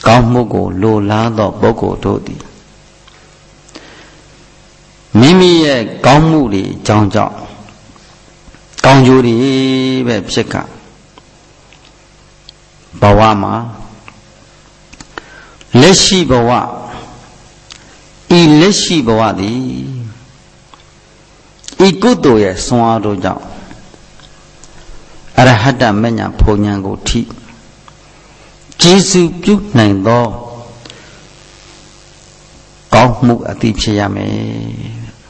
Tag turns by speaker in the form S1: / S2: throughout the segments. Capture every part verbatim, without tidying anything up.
S1: ကောင်းမှုကိုလိုလားသောပုဂ္ဂိုလ်တို့သည်မိမိရဲ့ကောင်းမှုတွေအကြောင်းကြောင့်ကောင်းကျိုးတွေပဲဖြစ်ကဘဝမှာလက်ရှိဘဝဤလက်ရှိဘဝသည်ဤကုသိုလ်ရဲ့ဆွမ်းအားတို့ကြောင့်အရဟတမဉ္ဇဉ်ဘုံဉာဏ်ကိုထိကျေးဇူးပြုနိုင်သောကောင်းမှုအတိဖြစ်ရမယ်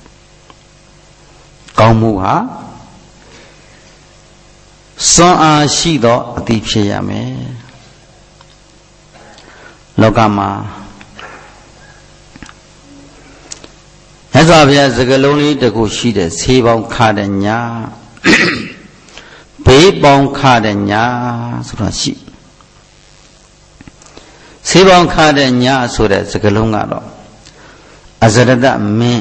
S1: ကောင်းမှုဟာစွမ်းအားရှိသောအတိဖြစ်ရမယ်လောကမှာမြတ်စွာဘုရားစကားလုံးလေးတစ်ခုရှိတဲ့ဆေးပေါင်းခါတဲ့ညာဘေးပေါင်းခါတဲ့ညာဆိုတာရှိဆေးပေါင်းခါတဲ့ညာဆိုတဲ့စကားလုံးကတော့အဇရတမင်း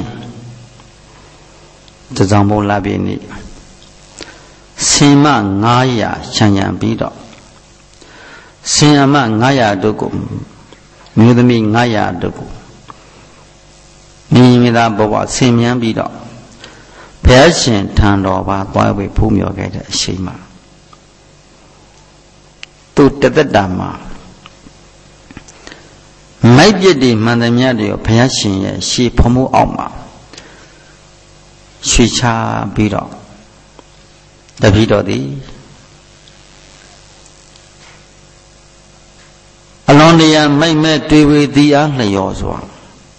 S1: တစောင်းဘုံလာပြီနေ့ဆင်မငါးရာခြံရံပြီးတော့ဆင်အမငါးရာတို့ကိုမြို့သမီးငါးရာတို့ကိုမိမိသားဘဝဆင်မြန်းပြီးတော့ဘုရားရှင်ထံတော်ပါသွားပြီးဖူးမြော်ခဲ့တဲ့အချိန်မှာသူတသက်တာမှာမိုက်ပြစ်တွေမှန်သမျှတွေဘုရားရှင်ရဲ့ရှေးဖမှုအောက်မှာရွှေချပြီးတော့တပည့်တော်သည်အလွန်တရာမိုက်မဲ့တွေဝေသည်အားလျော်စွာ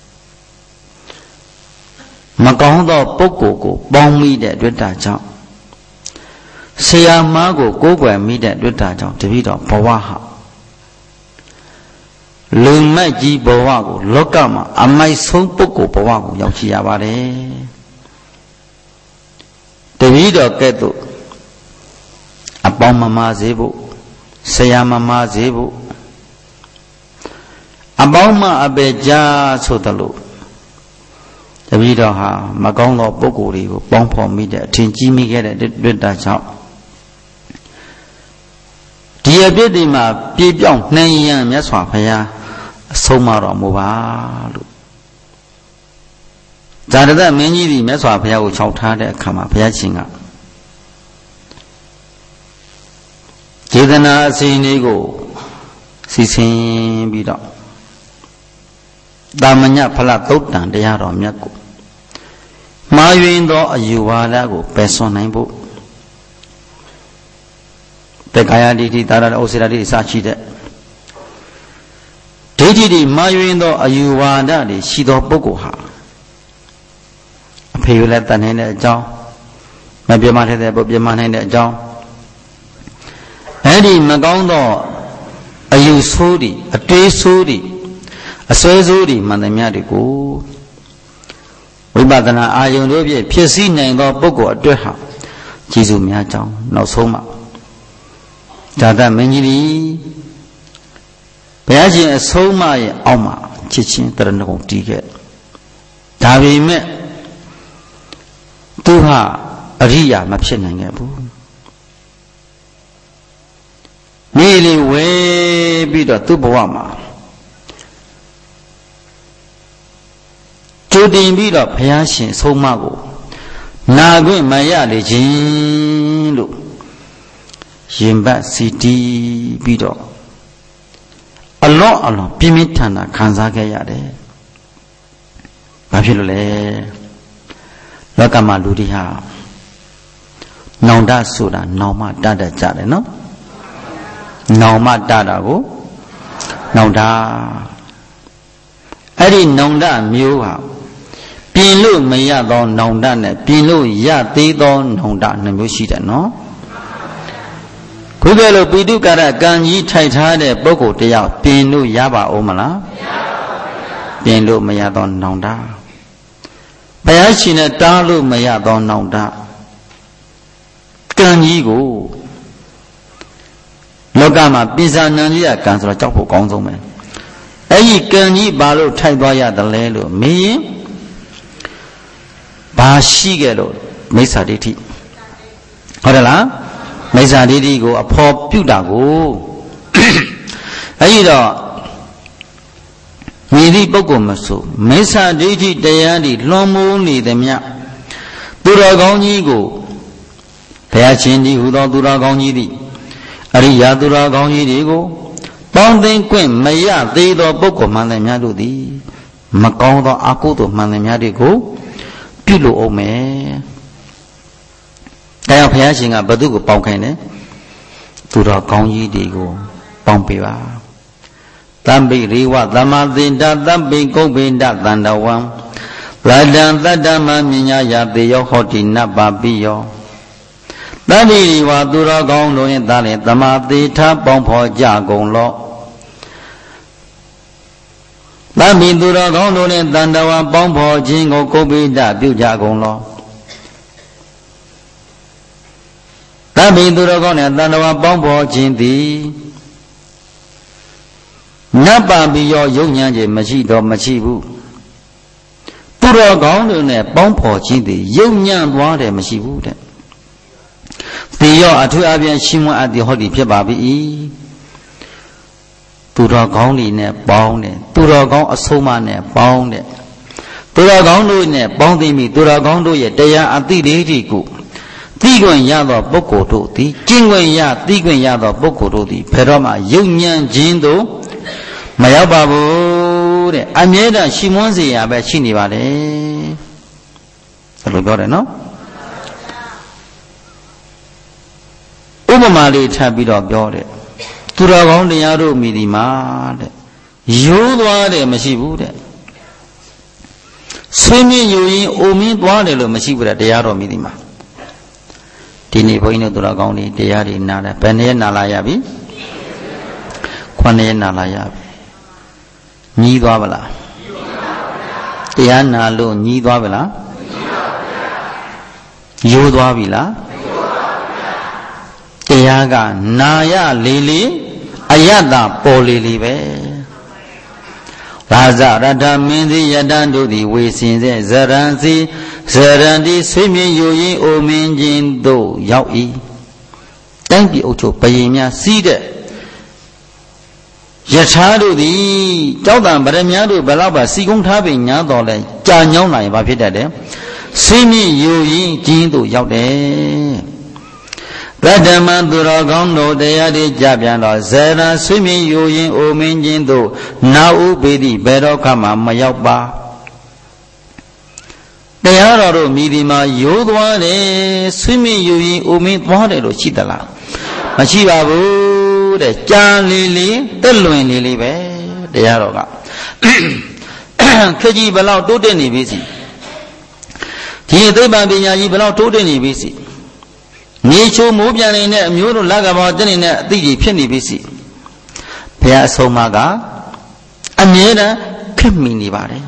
S1: မကောင်းသောပုဂ္ဂိုလ်ကိုပေါင်းမိတဲ့တွေ့တာကြောင့်ဆရာမားကိုကိုးကွယ်မိတဲ့တွေ့တာကြောင့်တပည့်တော်ဘဝဟာလူမိုက်ကြီးဘဝကိုလောကမှာအမိုက်ဆုံးပုဂ္ဂိုလ်ဘဝကိုရောက်ရှိရပါတယ်တပည့်တော်ကဲ့သို့အပေါင်းမမစေဖို့ဆရာမမစေဖို့အပေါင်းမအပေကြားဆိုသလိုတပည့်တော်ဟာမကောင်းသောပုဂ္ဂိုလ်တွေကိုပေါင်းဖော်မိတဲ့အထင်ကြီးမိခဲ့တဲ့တွေ့တာကြောင့်ဒီအပြစ်တွေမှာပြေပြောင်းနှံရန်မြတ်စွာဘုရားအဆုံးမတော်မူပါလို့ဇာတတမင်းကြီးဒီမြတ်စွာဘုရားကိုခြောက်ထားတဲ့အခါမှာဘုရားရှင်ကကျေသနာအစဉ်လေးကိုစီစဉ်ပြီးတော့တာမညဖလသုတ်တံတရားတော်မြတ်ကိုမှားယွင်းသောအယူဝါဒကိုပယ်စွန့်နိုင်ဖို့တေကာယဒိဋ္ဌိသာရဥစ္စေရဒိဋ္ဌိစရှိတဲ့ဒိဋ္ဌိတွေမှားယွင်းသောအယူဝါဒတွေရှိသောပုဂ္ဂိုလ်ဟာအဖေလည်းတန်နိုင်တဲ့အကြောင်းမပြမထိုက်တဲ့ပုဂ္ဂိုလ်ပြမနိုင်တဲ့အကြောင်းအဲ့ဒီမကောင်းသောအယူဆိုးတွေအတွေးဆိုးတွေအစွဲဆိုးတွေမှန်သမျှတွေကိုဝိပဿနာအာယုန်တို့ဖြင့်ဖြစ်စည်းနိုင်သောပုဂ္ဂိုလ်အတွက်ဟာကျေးဇူးများကြောင်းနောက်ဆုံးမှာဇာတမင်းကြီးသည်ဘုရားရှင်အဆုံးအမရဲ့အောက်မှာချစ်ချင်းတရဏဂုံတည်ခဲ့ဒါပေမဲ့သူဟာအရိယာမဖြစ်နိုင်ခဲ့ဘူးမိလေးဝဲပြီးတော့သူ့ဘဝမှာကြိုတင်ပြီးတော့ဘုရားရှင်ဆုံးမကိုနာခွင့်မရလေခြင်းလို့ရင်ပတ်စီတီးပြီးတော့အလော့အလော့ပြင်းပြင်းထန်ထန်ခံစားခဲ့ရတယ်။ဘာဖြစ်လို့လဲ။လောကမှာလူတွေဟာနောင်တဆိုတာနောင်မတတ်တတ်ကြတယ်နော်။နောင်မတတ်တာကိုနောင်တအဲ့ဒီနောင်တမျိုးဟာပြင်လို့မရသောနောင်တနဲ့ပြင်လို့ရသေးသောနောင်တနှစ်မျိုးရှိတယ်နော်ခုကဲလို့ပိဋကရကံကြီးထိုက်ထားတဲ့ပုဂ္ဂိုလ်တယောက်ပြင်လို့ရပါဦးမလားမရပါဘူးပြင်လို့မရသောနောင်တဘုရားရှင်နဲ့တားလို့မရသောနောင်တကံကြီးကိုလောကမှာပိစာနံကြီးကကံဆိုတော့ကြောက်ဖို့ကောင်းဆုံးပဲအဲ့ဒီကံကြီးဘာလို့ထိုက်သွားရတယ်လဲလို့မေးရင်ဘာရှိခဲ့လို့မိစ္ဆာဒိဋ္ဌိဟုတ်တယ်လားမိစ္ဆာဒိဋ္ဌိကိုအဖော်ပြုတာကိုအဲ့ဒီတော့မြည်သည့်ပုဂ္ဂိုလ်မဆိုမိစ္ဆာဒိဋ္ဌိတရားတွေလွန်မိုးနေသည်မြသူတော်ကောင်းကြီးကိုဘုရားရှင်ကြီးဟူသောသူတော်ကောင်းကြီးသည်အရိယာသူတော်ကောင်းကြီးတွေကိုပေါင်းသိမ့်ခွင့်မရသေးသောပုဂ္ဂိုလ်မှန်သည်များတို့သည်မကောင်းသောအကုသိုလ်မှန်သည်များတွေကိုပြုလို့အောင်မယ်။ဒါကြောင့်ဘုရားရှင်ကဘသူကိုပေါင်းခိုင်းတယ်သူတော်ကောင်းကြီးတွေကိုပေါင်းပေးပါတမ္ပိရိဝသမ္မာသင်္တတမ္ပိကုပ္ပိန္ဒသန္တဝံဗဒံတတ္တမမြညာယတေယောဟောတိနပပိယောတမ္ပိရိဝသူတော်ကောင်းတို့၏သာလင်သမာသေထပေါင်းဖော်ကြကုန်လော့တမ္ပိသူတော်ကောင်းတို့နှင့်တန္တဝံပေါင်းဖော်ခြင်းကိုကုပ္ပိန္ဒပြုကြကုန်လော့တမ္ပိသူတော်ကောင်းနှင့်တန္တဝံပေါင်းဖော်ခြင်းသည်နတ်ပါပြီးရောယုံညံ့ခြင်းမရှိတော့မရှိဘူးသူတော်ကောင်းတို့နဲ့ပေါင်းဖော်ခြင်းသည်ယုံညံ့သွားတယ်မရှိဘူးတဲ့ဒီရောအထွေအပြင်ရှင်းမအပ်သည်ဟောဒီဖြစ်ပါပြီသူတော်ကောင်းတွေနဲ့ပေါင်းတယ်သူတော်ကောင်းအဆုံးမနဲ့ပေါင်းတယ်သူတော်ကောင်းတို့နဲ့ပေါင်းသိမိသူတော်ကောင်းတို့ရဲ့တရားအသိလေးတွေကိုသိခွင့်ရသောပုဂ္ဂိုလ်တို့သည်ကျင့်ခွင့်ရသိခွင့်ရသောပုဂ္ဂိုလ်တို့သည်ဘယ်တော့မှယုံညံ့ခြင်းတို့မရောက်ပါဘူးတဲ့အမြဲတမ်းရှိမွန်းစေရပဲရှိနေပါတယ်ဒါလိုပြောတယ်နော်ဥပမာလေးထပ်ပြီးတော့ပြောတယ်သူတော်ကောင်းတရားတို့မိဒီမှာတဲ့ရိုးသွားတယ်မရှိဘူးတဲ့ဆွေးမြင့်ယူရင်အိုမင်းသွားတယ်လို့မရှိဘူးတဲ့တရားတော်မိဒီမှာဒီနေ့ဘုန်းကြီးတို့သူတော်ကောင်းတွေတရားတွေနားတယ်ဘယ်နည်းနာလာရပြီခုနှစ်ရက်နာလာရပြီညီးသွားပါလားတရားနာလို့ညီးသွားပါလားရိုးသွားပြီလားတရားကနာရလေလေအယတ္တပေါ်လေလေပဲရာဇရတ္ထမင်းသည်ယတံတို့သည်ဝေစင်စေဇရံစီဇရံဒီဆွေးမြင်ယူရင်အိုမင်းချင်းတို့ရောက်၏တိုင်းပြည်အုပ်ချုပ်ဘယင်များစီးတဲ့ယထာတို့သည်ကြောက်တံဗရမများတို့ဘယ်တော့မှစီကုံထားပင်ညာတော်လဲကြာညောင်းနိုင်ဘာဖြစ်တတ်တယ်ဆွေးမြင်ယူရင်ချင်းတို့ရောက်တယ်တတ္တမသူတော်ကောင်းတို့တရားတွေကြပြန်တော့ဇေရဆွေးမြင်ယူရင်အိုမင်းချင်းတို့နာဥပေတိဘယ်တော့မှမရောက်ပါတရားတော်တို့မိဒီမှာရိုးသွားတယ်ဆွေးမြင်ယူရင်အိုမင်းသွားတယ်လို့ရှိသလားမရှိပါဘူးတဲ့ကြာလေလေတက်လွင်လေလေပဲတရားတော်ကခကြီးဘလောက်တိုးတက်နေပြီစီဒီသိပ္ပံပညာကြီးဘလောက်တိုးတက်နေပြီစီနေချိုမိုးပြန်နေတဲ့အမျိုးတို့လက်ကဘောတက်နေတဲ့အသည့်ကြီးဖြစ်နေပြီစီဘုရားအဆုံးအမကအမြဲတမ်းခက်မိနေပါတယ်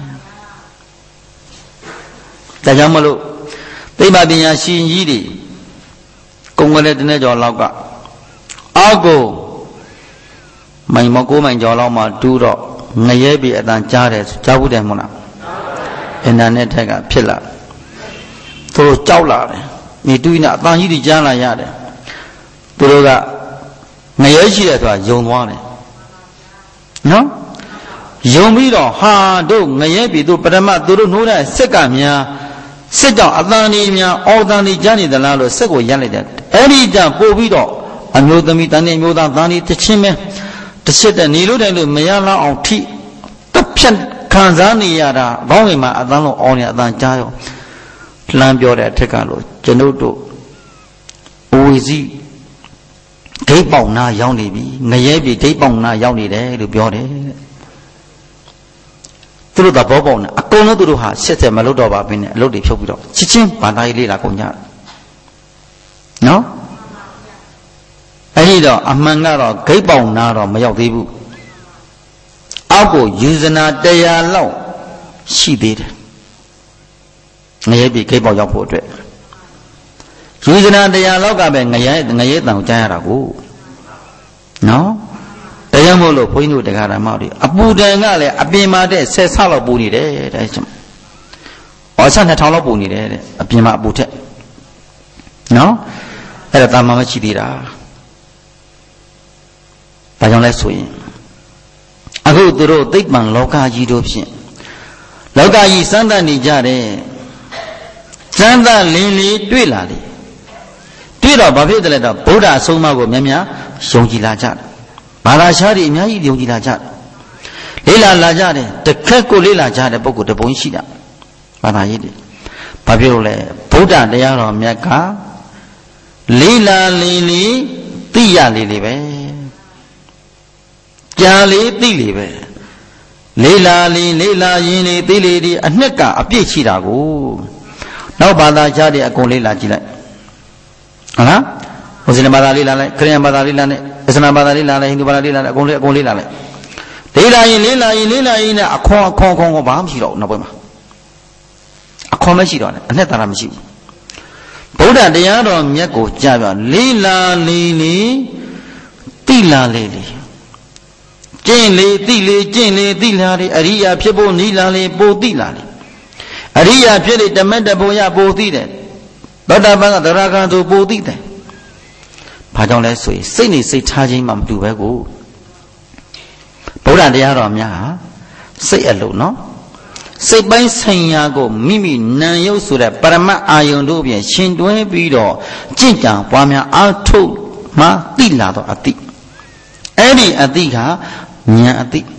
S1: ဒါကြောင့်မလို့သိပ္ပံပညာရှင်ကြီးတွေကုံကလေးတနေ့ကျော်လောက်ကအောက်ကိုမိုင်မကိုးမိုင်ကျော်လောက်မှတူးတော့ငရဲပြီအတန်ကြားတယ်ကြားဘူးတယ်မဟုတ်လားအင်တာနက်ထက်ကဖြစ်လာသူတို့ကြောက်လာတယ်ဒီတူးနေအတန်ကြီးတွေကြားလာရတယ်သူတို့ကငရဲရှိတယ်ဆိုတာယုံသွားတယ်နော်ယုံပြီးတော့ဟာတို့ငရဲပြီတို့ပထမသူတို့နှိုးတဲ့စက်ကများစစ်ကြောင့်အတန်ကြီးများအော်တန်ကြီးကြားနေသလားလို့စက်ကိုရက်လိုက်တယ်အဲ့ဒီကြပို့ပြီးတော့အမျိုးသမီးတန်နေမျိုးသားသားနေတချင်းပဲတစ်ချက်တည်းနေလို့တိုင်လို့မရလောက်အောင်ထိတစ်ဖြတ်ခံစားနေရတာဘောင်းဝင်မှာအတန်းလုံးအောင်းနေအတန်းကြားရောလှမ်းပြောတဲ့အထက်ကလို့ကျွန်ုပ်တို့အဝီစီဒိတ်ပေါင်နာရောက်နေပြီငရဲပြီဒိတ်ပေါင်နာရောက်နေတယ်လို့ပြောတယ်သူတို့သဘောပေါက်နေအကုန်လုံးသူတို့ဟာဆက်ဆက်မလုပ်တော့ပါဘင်းနဲ့အလုပ်တွေဖြုတ်ပြီးတော့ချစ်ချင်းဘာသာရေးလေးလာကုန်ကြနော်အဲ့ဒီတော့အမှန်ကတော့ဂိတ်ပေါင်နာတော့မရောက်သေးဘူးအောက်ကိုယူဇနာတရားလောက်ရှိသေးတယ်ငရဲပြီဂိတ်ပေါင်ရောက်ဖို့အတွက်ယူဇနာတရားလောက်ကပဲငရဲငရဲတန်ကိုကြားရတာကိုနော်တရားမို့လို့ဘုန်းကြီးတို့တရားဓမ္မတွေအပူတန်ကလည်းအပင်မာတဲ့ဆယ်ဆလောက်ပူနေတယ်တဲ့ကျွန်မဩဆနှစ်ထောင်လောက်ပူနေတယ်တဲ့အပြင်မှာအပူထက်နော်အဲ့ဒါတာမမရှိသေးတာဘာကြောင့်လဲဆိုရင်အခုသူတို့သိပ္ပံလောကကြီးတို့ဖြင့်လောကကြီးစမ်းသပ်နေကြတယ်စမ်းသပ်လင်းလေးတွေ့လာတယ်တွေ့တော့ဘာဖြစ်တယ်လဲတော့ဗုဒ္ဓအဆုံးအမကိုများများယုံကြည်လာကြတယ်ဘာသာခြားတွေအများကြီးယုံကြည်လာကြတယ်လေးလာလာကြတယ်တစ်ခက်ကိုလေးလာကြတဲ့ပုဂ္ဂိုလ်တပုံရှိတာဘာသာရေးတွေဘာဖြစ်လို့လဲဗုဒ္ဓတရားတော်မြတ်ကလေးလာလေးလေးသိရလေးလေးပဲကြာလေးသိလေးပဲလေးလာလေးလေးလာရင်လေးသိလေးဒီအနှစ်ကအပြည့်ရှိတာကိုနောက်ဘာသာခြားတွေအကုန်လေးလာကြည့်လိုက်ဟုတ်လားမွတ်စလင်ဘာသာလေးလာလိုက်ခရစ်ယာန်ဘာသာလေးလာလိုက်အစ္စလာမ်ဘာသာလေးလာလိုက်ဟိန္ဒူဘာသာလေးလာလိုက်အကုန်လေးအကုန်လေးလာလိုက်လေးလာရင်လေးလာရင်လေးလာရင်နဲ့အခွန်အခွန်ခွန်ဘာမှမရှိတော့ဘူးနောက်ပိုင်းမှာအခွန်မရှိတော့နဲ့အနှစ်သာရမရှိဘူးဗုဒ္ဓတရားတော်မြတ်ကိုကြားပြလေးလာလေးလေးတိလာလေးလေးကျင့်လေးတိလေးကျင့်လေးတိလာလေးအရိယာဖြစ်ဖို့နီးလာလေးပိုတိလာလေးအရိယာဖြစ်လေတမက်တဘောရပိုတိတယ်ဗုဒ္ဓဘာသာတရားခံသူပိုတိတယ်ဘာကြောင့်လဲဆိုရင်စိတ်နေစိတ်ထားခြင်းမှမတူပဲကိုဗုဒ္ဓတရားတော်များဟာစိတ်အလုံးနော်စိတ်ပိုင်းဆိုင်ရာကိုမိမိနာယုတ်ဆိုတဲ့ပရမတ်အာယုန်တို့ဖြင့်ရှင်တွဲပြီးတော့ကြင့်ကြံပွားများအားထုတ်မှသိလာတော့အတိအဲ့ဒီအတိကဉာဏ်အတိ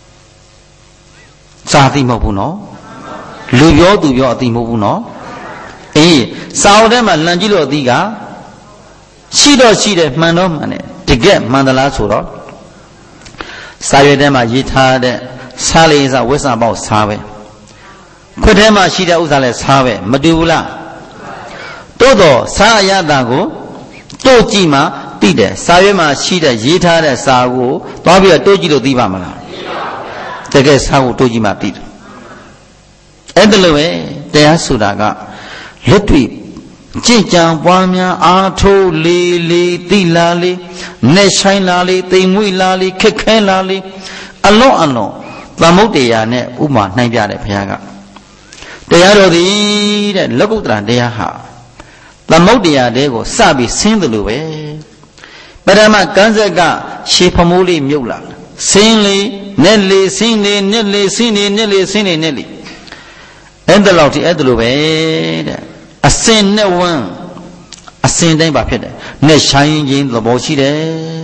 S1: စာသိမဟုတ်ဘူးနော်လူပြောသူပြောအတိမဟုတ်ဘူးနော်အေးစာအုပ်ထဲမှာလမ်းကြည့်လို့အတိကရှိတော့ရှိတယ်မှန်တော့မှန်တယ်တကယ်မှန်သလားဆိုတော့စာရွက်ထဲမှာရေးထားတဲ့စားလေးစားဝိဆာပေါက်စားပဲခွက်ထဲမှာရှိတဲ့ဥစ္စာလဲစားပဲမတူဘူးလားတိုးတော့စားအရတာကိုတို့ကြည့်မှသိတယ်စာရွက်မှာရှိတဲ့ရေးထားတဲ့စာကိုသွားပြီးတော့တို့ကြည့်လို့သိပါမလားတကယ်စာကိုတို့ကြည့်မှသိတယ်အဲ့ဒါလိုပဲတရားဆိုတာကလက်တွေ့ကြင်ကြံပွားများအားထုတ်လေးလေးသိလာလေးနဲ့ဆိုင်လာလေးတိမ်မွေ့လာလေးခက်ခဲလာလေးအလွန်အလွန်သမုဒ္ဒရာနဲ့ဥမာနှိုင်းပြတယ်ဘုရားကတရားတော်သည်တဲ့လောကုတ္တရာတရားဟာသမုဒ္ဒရာတဲကိုစပြီးဆင်းတယ်လို့ပဲပရမကန်းဆက်ကရှေဖမိုးလေးမြုပ်လာဆင်းလေးနဲ့လေးဆင်းလေးနဲ့လေးဆင်းလေးနဲ့လေးဆင်းလေးနဲ့လေးအဲ့ဒါလောက်ဒီအဲ့ဒါလိုပဲတဲ့အစင်နဲ့ဝန်းအစင်တိုင်းပါဖြစ်တယ်နဲ့ဆိုင်ခြင်းသဘောရှိတယ်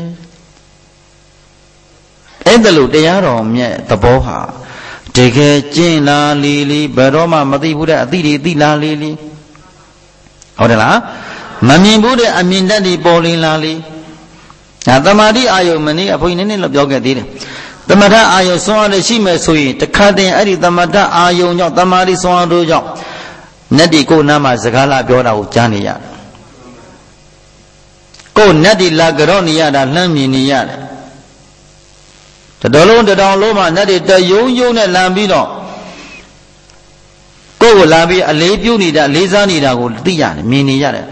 S1: အဲ့ဒါလိုတရားတော်မြတ်သဘောဟာတကယ်ကျင့်လာလေးလေးဘယ်တော့မှမသိဘူးတဲ့အသိတွေသိလာလေးလေးဟုတ်တယ်လားမမြင်ဘူးတဲ့အမြင်တတ်တွေပေါ်လင်းလာလေးဒါတမာတိအာယုမနေ့အဖိုးကြီးနည်းနည်းလောက်ပြောခဲ့သေးတယ်တမထအာယုဆွမ်းအားရှိမယ်ဆိုရင်တခါတည်းအဲ့ဒီတမထအာယုကြောင့်တမာတိဆွမ်းအားတို့ကြောင့်နတ်ဒီကိုနားမှာစကားလာပြောတာကိုကြားနေရတယ်ကိုနတ်ဒီလာကြော့နေရတာလှမ်းမြင်နေရတယ်တတော်လုံးတတောင်လုံးမှာနတ်တွေတယုံယုံနဲ့လမ်းပြီးတော့ကိုယ်ကိုလာပြီးအလေးပြုနေတာလေးစားနေတာကိုသိရတယ်မြင်နေရတယ်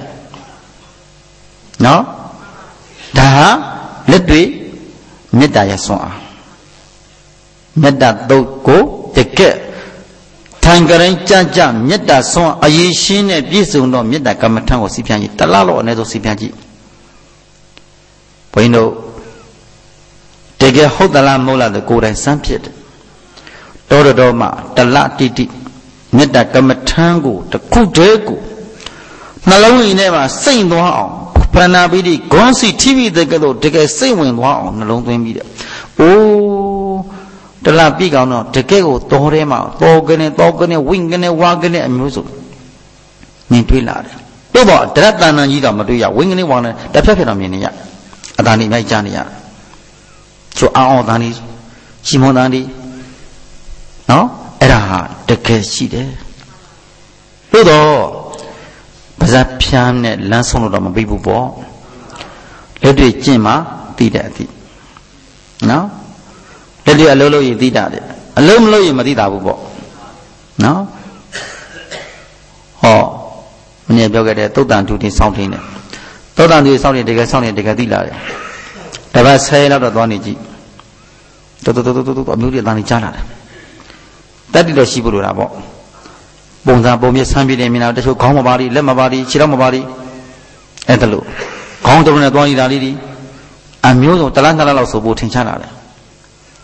S1: နော်ဒါဟာလက်တွေ့မေတ္တာရဆွမ်းအားမေတ္တာတုတ်ကိုတကယ်ထိုင်ကြရင်ကြကြမေတ္တာဆွမ်းအရေးရှင်းနဲ့ပြည့်စုံတော့မေတ္တာကမ္မထံကိုစီပြန်ကြည့်တလားလို့အနည်းဆုံးစီပြန်ကြည့်ဘုန်းကြီးတို့တကယ်ဟုတ်သလားမဟုတ်လားဆိုကိုယ်တိုင်စမ်းဖြစ်တယ်တော်တော်မှတလတိတိမေတ္တာကမ္မထံကိုတခုတည်းကိုနှလုံးရင်းထဲမှာစိတ်သွားအောင်ပဏာပိတိဂွန်းစီထိမိတဲ့ကဲ့သို့တကယ်စိတ်ဝင်သွားအောင်နှလုံးသွင်းပြီးတယ်အိုးတလပြည့်ကောင်တော့တကယ်ကိုတော်ထဲမှာတော်ကနေတော်ကနေဝိငကနေဝါကနေအမျိုးစုမြင်တွေ့လာတယ်တို့တော့တရတန်တန်ကြီးတော့မတွေ့ရဝိငကနေဝါကနေတစ်ဖက်ဖက်တော့မြင်နေရအတန်ဒီမိုက်ကြားနေရဆိုအောင်အောင်တန်ဒီရှီမွန်တန်ဒီနော်အဲ့ဒါဟာတကယ်ရှိတယ်တို့တော့ပါဇက်ဖြမ်းနဲ့လမ်းဆုံးလို့တော့မပြီးဘူးပေါ့လက်တွေ့ကျင့်မှသိတဲ့အသိနော်လက်တွေ့အလုံးလို့ရင်သိတာတယ်အလုံးမလို့ရင်မသိတာဘူးပေါ့နော်ဟောမင်းပြောခဲ့တဲ့သုတ်တန်တူတင်စောင့်ထင်းတယ်သုတ်တန်တူစောင့်နေတကယ်စောင့်နေတကယ်သိလာတယ်တပတ်ဆယ်လောက်တော့သွားနေကြည့်တော်တော်တော်တော်အမျိုးတွေအတန်းကြီးကြားလာတယ်တက်တိတော့ရှိဖို့လိုတာပေါ့ပုံစံပုံမြဆန်းပြနေမြင်တာတချို့ခေါင်းမပါလိလက်မပါလိခြေထောက်မပါလိအဲ့ဒါလို့ခေါင်းတုံးနဲ့သွားနေတာလေးဒီအမျိုးစုံတလားနှစ်လားလောက်ဆိုဖို့ထင်ရှားလာတယ်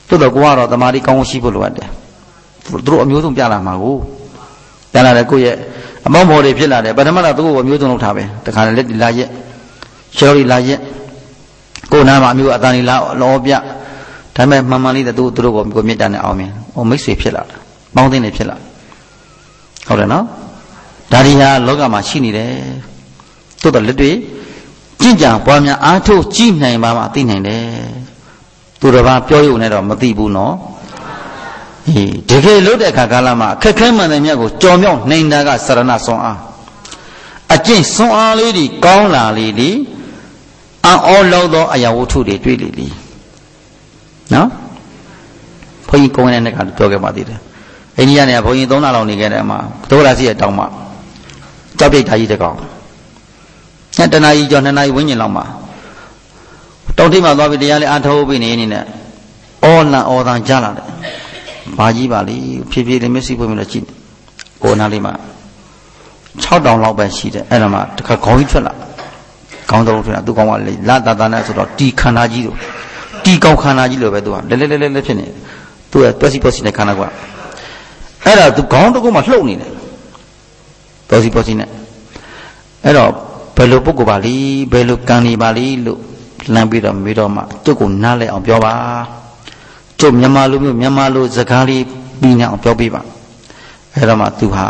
S1: တို့တော့ကိုကတော့တမာတိကောင်းရှိဖို့လိုအပ်တယ်သူတို့အမျိုးဆုံးပြလာမှာကိုပြလာတယ်ကိုရဲ့အမောင်းမော်တွေဖြစ်လာတယ်ပထမတော့သူ့ကိုအမျိုးဆုံးလုပ်ထားပဲတခါလည်းလက်ဒီလာရက်ရှော်ရီလာရက်ကိုနာမှာအမျိုးအတန်လေးလာလောပြဒါပေမဲ့မှန်မှန်လေးတဲ့သူသူတို့ကိုမြစ်တာနဲ့အောင်မြင်ဟိုမိတ်ဆွေဖြစ်လာတာပေါင်းသိနေဖြစ်လာဟုတ်တယ်နော်ဒါဒီဟာလောကမှာရှိနေတယ်တို့တော့လက်တွေ့ကြင်ကြံပွားများအားထုတ်ကြည့်နိုင်ပါမှသိနိုင်တယ်သူတော်ဘာပြောရုံနဲ့တော့မသိဘူးနော်အေးတကယ်လို့တဲ့အခါကာလမှာအခက်ခဲမှန်တဲ့မြတ်ကိုကြော်မြောက်နိုင်တာကစရဏဆွန်အားအကျင့်ဆွန်အားလေးတွေကောင်းလာလေလေအံ့ဩလောက်သောအရာဝတ္ထုတွေတွေ့လေလေနော်ဘုန်းကြီးကိုယ်နဲ့ကပြောခဲ့ပါသေးတယ်အိန္ဒိယနဲ့ဘုန်းကြီးသုံးလလောက်နေခဲ့တယ်အမှဒုက္ခရာစီရဲ့တောင်းမှကြောက်ပြိတ်ဓာကြီးတကောင်ညတနာကြီးကျော်နှစ်နာရီဝန်းကျင်လောက်မှာတောင်ထိပ်မှာသွားပြီးတရားလေးအားထုတ်ပြီးနေနေနဲ့အော်လန်အော်တန်ကြားလာတယ်ဘာကြီးပါလိဖြည်းဖြည်းလေးမျက်စိပွင့်ပြီးတော့ကြည့်ကိုနာလေးမှာ၆တောင်လောက်ပဲရှိတယ်အဲ့ဒါမှတခါခေါင်းကြီးထွက်လာခေါင်းတော်ထွက်လာသူကောင်းကလေလာတာတာနဲ့ဆိုတော့တီခန္ဓာကြီးတို့တီကောင်းခန္ဓာကြီးလိုပဲသူကလဲလဲလဲလဲဖြစ်နေသူကတွက်စီပေါ့စီနဲ့ခန္ဓာကအဲ့ဒါသူခေါင်းတစ်ခုမှလှုပ်နေတယ်တွက်စီပေါ့စီနဲ့အဲ့တော့ဘယ်လိုပုဂ္ဂိုလ်ပါလိဘယ်လိုကံနေပါလိလို့လမ်းပြီးတော့မေးတော့မှကျုပ်ကိုနားလဲအောင်ပြောပါကျုပ်မြန်မာလူမျိုးမြန်မာလူစကားလေးပြီးနေအောင်ပြောပြပါအဲ့တော့မှသူဟာ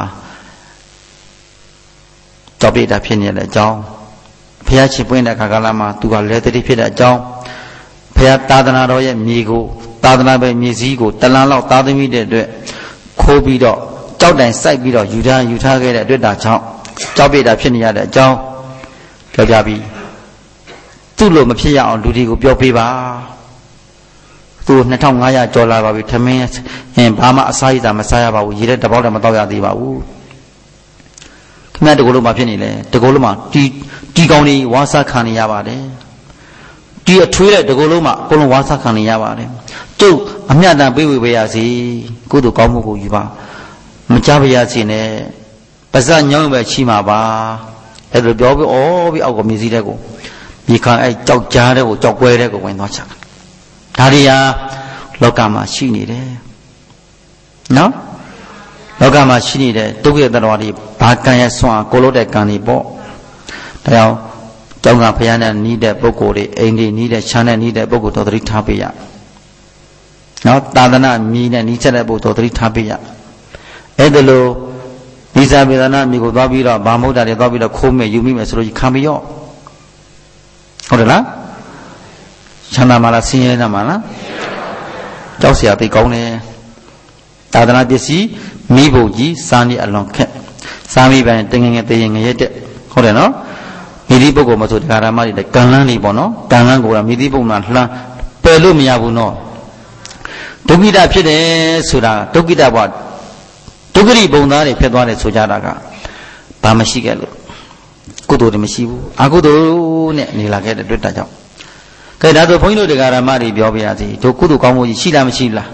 S1: ကြောက်ပြတာဖြစ်နေတဲ့အကြောင်းဘုရားချစ်ပွင့်တဲ့ခါကလာမှာသူကလဲတတိဖြစ်တဲ့အကြောင်းဘုရားသာသနာတော်ရဲ့မြေကိုသာသနာပဲမြေစည်းကိုတလန်းလောက်သားသမီးတဲ့အတွက်ခိုးပြီးတော့ကြောက်တိုင်စိုက်ပြီးတော့ယူထားယူထားခဲ့တဲ့အတွက်ဒါကြောင့်ကြောက်ပြတာဖြစ်နေရတဲ့အကြောင်းပြောကြပြီသူ့လိုမဖြစ်ရအောင်လူတွေကိုပြောပေးပါသူနှစ်ထောင်ငါးရာကျော်လာပါပြီထမင်းအင်းဘာမှအစားရတာမစားရပါဘူးရေတဲ့တပေါက်တည်းမတောက်ရသေးပါဘူးခင်ဗျားတကူလုံးမှာဖြစ်နေလေတကူလုံးမှာတီတီကောင်းနေဝါစာခံနေရပါတယ်တီအထွေးတဲ့တကူလုံးမှာအကုန်လုံးဝါစာခံနေရပါတယ်ကျုပ်အမြတ်တမ်းပေးဝေပေးရစီကုသိုလ်ကောင်းမှုကိုယူပါမကြပါရစေနဲ့ပါဇက်ညောင်းပဲချီမှာပါအဲ့လိုပြောပြီးဩပြီးအောက်ကမြေစည်းတဲ့ကိုမြေခံအဲ့ကြောက်ကြားတဲ့ကိုကြောက်ပွဲတဲ့ကိုဝင်သွားချဒါတွေဟာလောကမှာရှိနေတယ်နော်လောကမှာရှိနေတဲ့ဒုက္ခတတော်တွေဘာကံရဲ့ဆွမ်းကိုလို့တဲ့ကံတွေပေါ့ဒါကြောင့်ကျောင်းကဘုရားနဲ့နီးတဲ့ပုဂ္ဂိုလ်တွေအိမ်တွေနီးတဲ့ခြံနဲ့နီးတဲ့ပုဂ္ဂိုလ်တော်သတိထားပေးရနော်သာသနာမြည်နဲ့နီးချက်တဲ့ပုဂ္ဂိုလ်တော်သတိထားပေးရအဲ့ဒါလို့ဒီစာပေသနာမြေကိုသွားပြီးတော့ဗာမုဒ္ဒတွေသွားပြီးတော့ခိုးမယ်ယူမိမယ်ဆိုလို့ခံပြီးရောဟုတ်တယ်လားချမ်းသာမှာလားဆင်းရဲတာမှာလားကြောက်စရာသိကောင်းတယ်သာသနာပစ္စည်းမိဖို့ကြီးစားနေအလွန်ခက်စားမိပိုင်းတငငယ်တရင်ငရဲတဲ့ဟုတ်တယ်နော်မိသည့်ပုဂ္ဂိုလ်မဆိုတရားဓမ္မတွေလည်းကံလန်းနေပေါ့နော်ကံလန်းကိုယ်ကမိသည့်ပုဂ္ဂိုလ်ကလှမ်းပယ်လို့မရဘူးနော်ဒုက္ခိတဖြစ်တယ်ဆိုတာဒုက္ခိတဘဝဒုက္ခရိပုံသားတွေဖြစ်သွားတယ်ဆိုကြတာကဘာမရှိခဲ့လို့ကုသိုလ်တွေမရှိဘူးအကုသိုလ်နဲ့နေလာခဲ့တဲ့တွေ့တာကြောင့်ကဲဒါဆိုဘုန်းကြီးတို့တရားဓမ္မတွေပြောပြရစီတို့ကုသိုလ်ကောင်းမှုကြီးရှိလားမရှိဘူးလား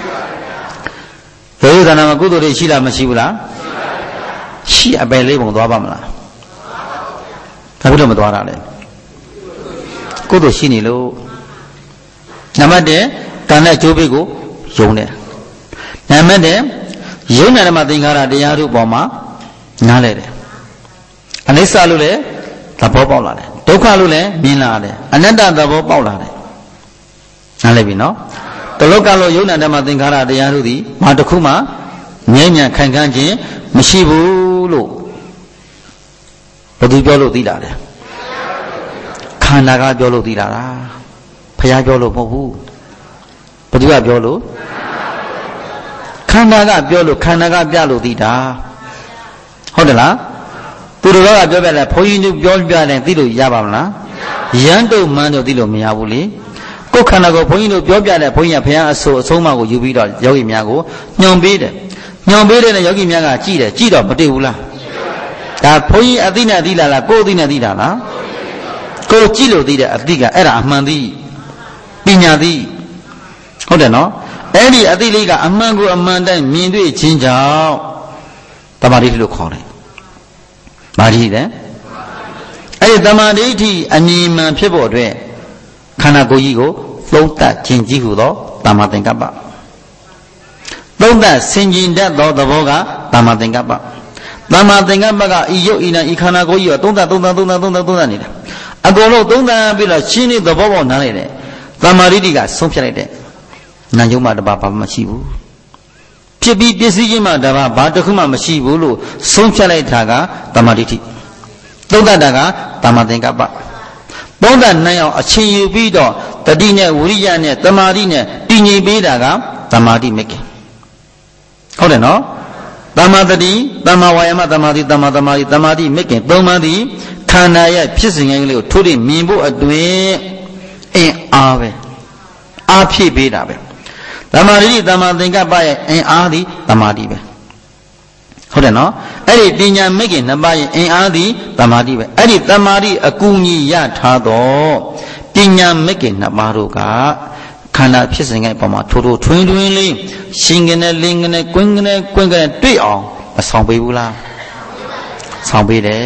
S1: ဘယ်လိုသဏ္ဍာန်မှာကုသိုလ်တွေရှိလားမရှိဘူးလားရှိအပယ်လေးပုံသွားပါမလားဘာဖြစ်လို့မသွားတာလဲကုသိုလ်ရှိနေလို့နံပါတ်တစ်ကံနဲ့ကျိုးပိတ်ကိုယုံတယ်နံပါတ်တစ်ယုံနာဓမ္မသင်္ခါရတရားတို့ပေါ်မှာနားလဲတယ်အနိစ္စလို့လည်းသဘောပေါက်လာတယ်ဒုက္ခလို့လည်းမြင်လာတယ်အနတ္တသဘောပေါက်လာတယ်နားလဲပြီနော်တလောကလို့ယုံနာဓမ္မသင်္ခါရတရားတို့သည်ဘာတစ်ခုမှငြိမ်းချမ်းခိုင်ခန့်ခြင်းမရှိဘူးလို့ဘယ်သူပြောလို့သိလာတယ်ခန္ဓာကပြောလို့သိလာတာဘုရားပြောလို့မဟုတ်ဘူးဘယ်သူကပြောလို့ခန္ဓာကပြောလို့ခန္ဓာကပြလို့သိတာဟုတ်တယ်လားသူတို့ကပြောပြတယ်ဘုန်းကြီးတို့ပြောပြတယ်သိလို့ရပါမလားရန်တုံမှန်းတို့သိလို့မရဘူးလေကိုယ်ခန္ဓာကိုဘုန်းကြီးတို့ပြောပြတယ်ဘုန်းကြီးကဘုရားအဆိုအဆုံးအမကိုယူပြီးတော့ယောဂီများကိုညွန်ပေးတယ်ညွန်ပေးတဲ့ယောဂီများကကြည်တယ်ကြည်တော့မတွေ့ဘူးလားဒါဘုန်းကြီးအသိနဲ့သိလာလားကိုယ်အသိနဲ့သိတာလားကိုယ်ကြည်လို့သိတဲ့အသိကအဲ့ဒါအမှန်သိပညာသိဟုတ်တယ်နော်အဲ့ဒီအသိလေးကအမှန်ကိုအမှန်တိုင်းမြင်တွေ့ခြင်းကြောင့်တမာတိလို့ခေါ်တယ်။ဘာကြီးလဲ။အဲ့ဒီတမာတိအမြင်မှန်ဖြစ်ဖို့အတွက်ခန္ဓာကိုယ်ကြီးကိုသုံးသပ်ခြင်းကြီးဟူသောတတမ္မာသင်္ကပ္ပသုံးသပ်ဆင်ခြင်တတ်သောသဘောကတမ္မာသင်္ကပ္ပတမ္မာသင်္ကပ္ပကဤယုတ်ဤနာဤခန္ဓာကိုယ်ကြီးကသုံးသပ်သုံးသပ်သုံးသပ်သုံးသပ်သုံးသပ်နေတာအကုန်လုံးသုံးသပ်ပြီးတော့ရှင်းနေသဘောပေါက်နားလိုက်တယ်တမ္မာဒိဋ္ဌိကဆုံးဖြတ်လိုက်တယ်နာယုံမှတပါဘာမှမရှိဘူးဖြစ်ပြီးပစ္စည်းချင်းမှတပါဘာတစ်ခုမှမရှိဘူးလို့ဆုံးဖြတ်လိုက်တာကတမ္မာဒိဋ္ဌိသုံးသပ်တာကတမ္မာသင်္ကပ္ပသုံးသပ်နိုင်အောင်အချိန်ယူပြီးတော့တတိနဲ့ဝိရိယနဲ့တမာတိနဲ့တည်ငြိမ်ပေးတာကတမာတိမကင်ဟုတ်တယ်နော်တမာတတိတမာဝါယမတမာတိတမာတမာတိတမာတိမကင်သုံးပါးသည်ခန္ဓာရဲ့ဖြစ်စဉ်ကလေးကိုထိုးထိမြင်ဖို့အတွင်အင်အားပဲအားဖြည့်ပေးတာပဲတမာတိတမာသင်္ကပ္ပရဲ့အင်အားသည်တမာတိပဲဟုတ်တယ်နော်အဲ့ဒီပညာမကင်နှစ်ပါးရဲ့အင်အားသည်တမာတိပဲအဲ့ဒီတမာတိအကူအညီရထားတော့ပညာမကင်နှစ်ပါးတို့ကခန္ဓာဖြစ်စဉ်ရဲ့ပုံမှာထိုးထိုးထွင်းထွင်းလေးရှင်ကနေလင်းကနေကွင်းကနေကွင်းကနေတွေ့အောင်မဆောင်ပေးဘူးလားဆောင်ပေးတယ်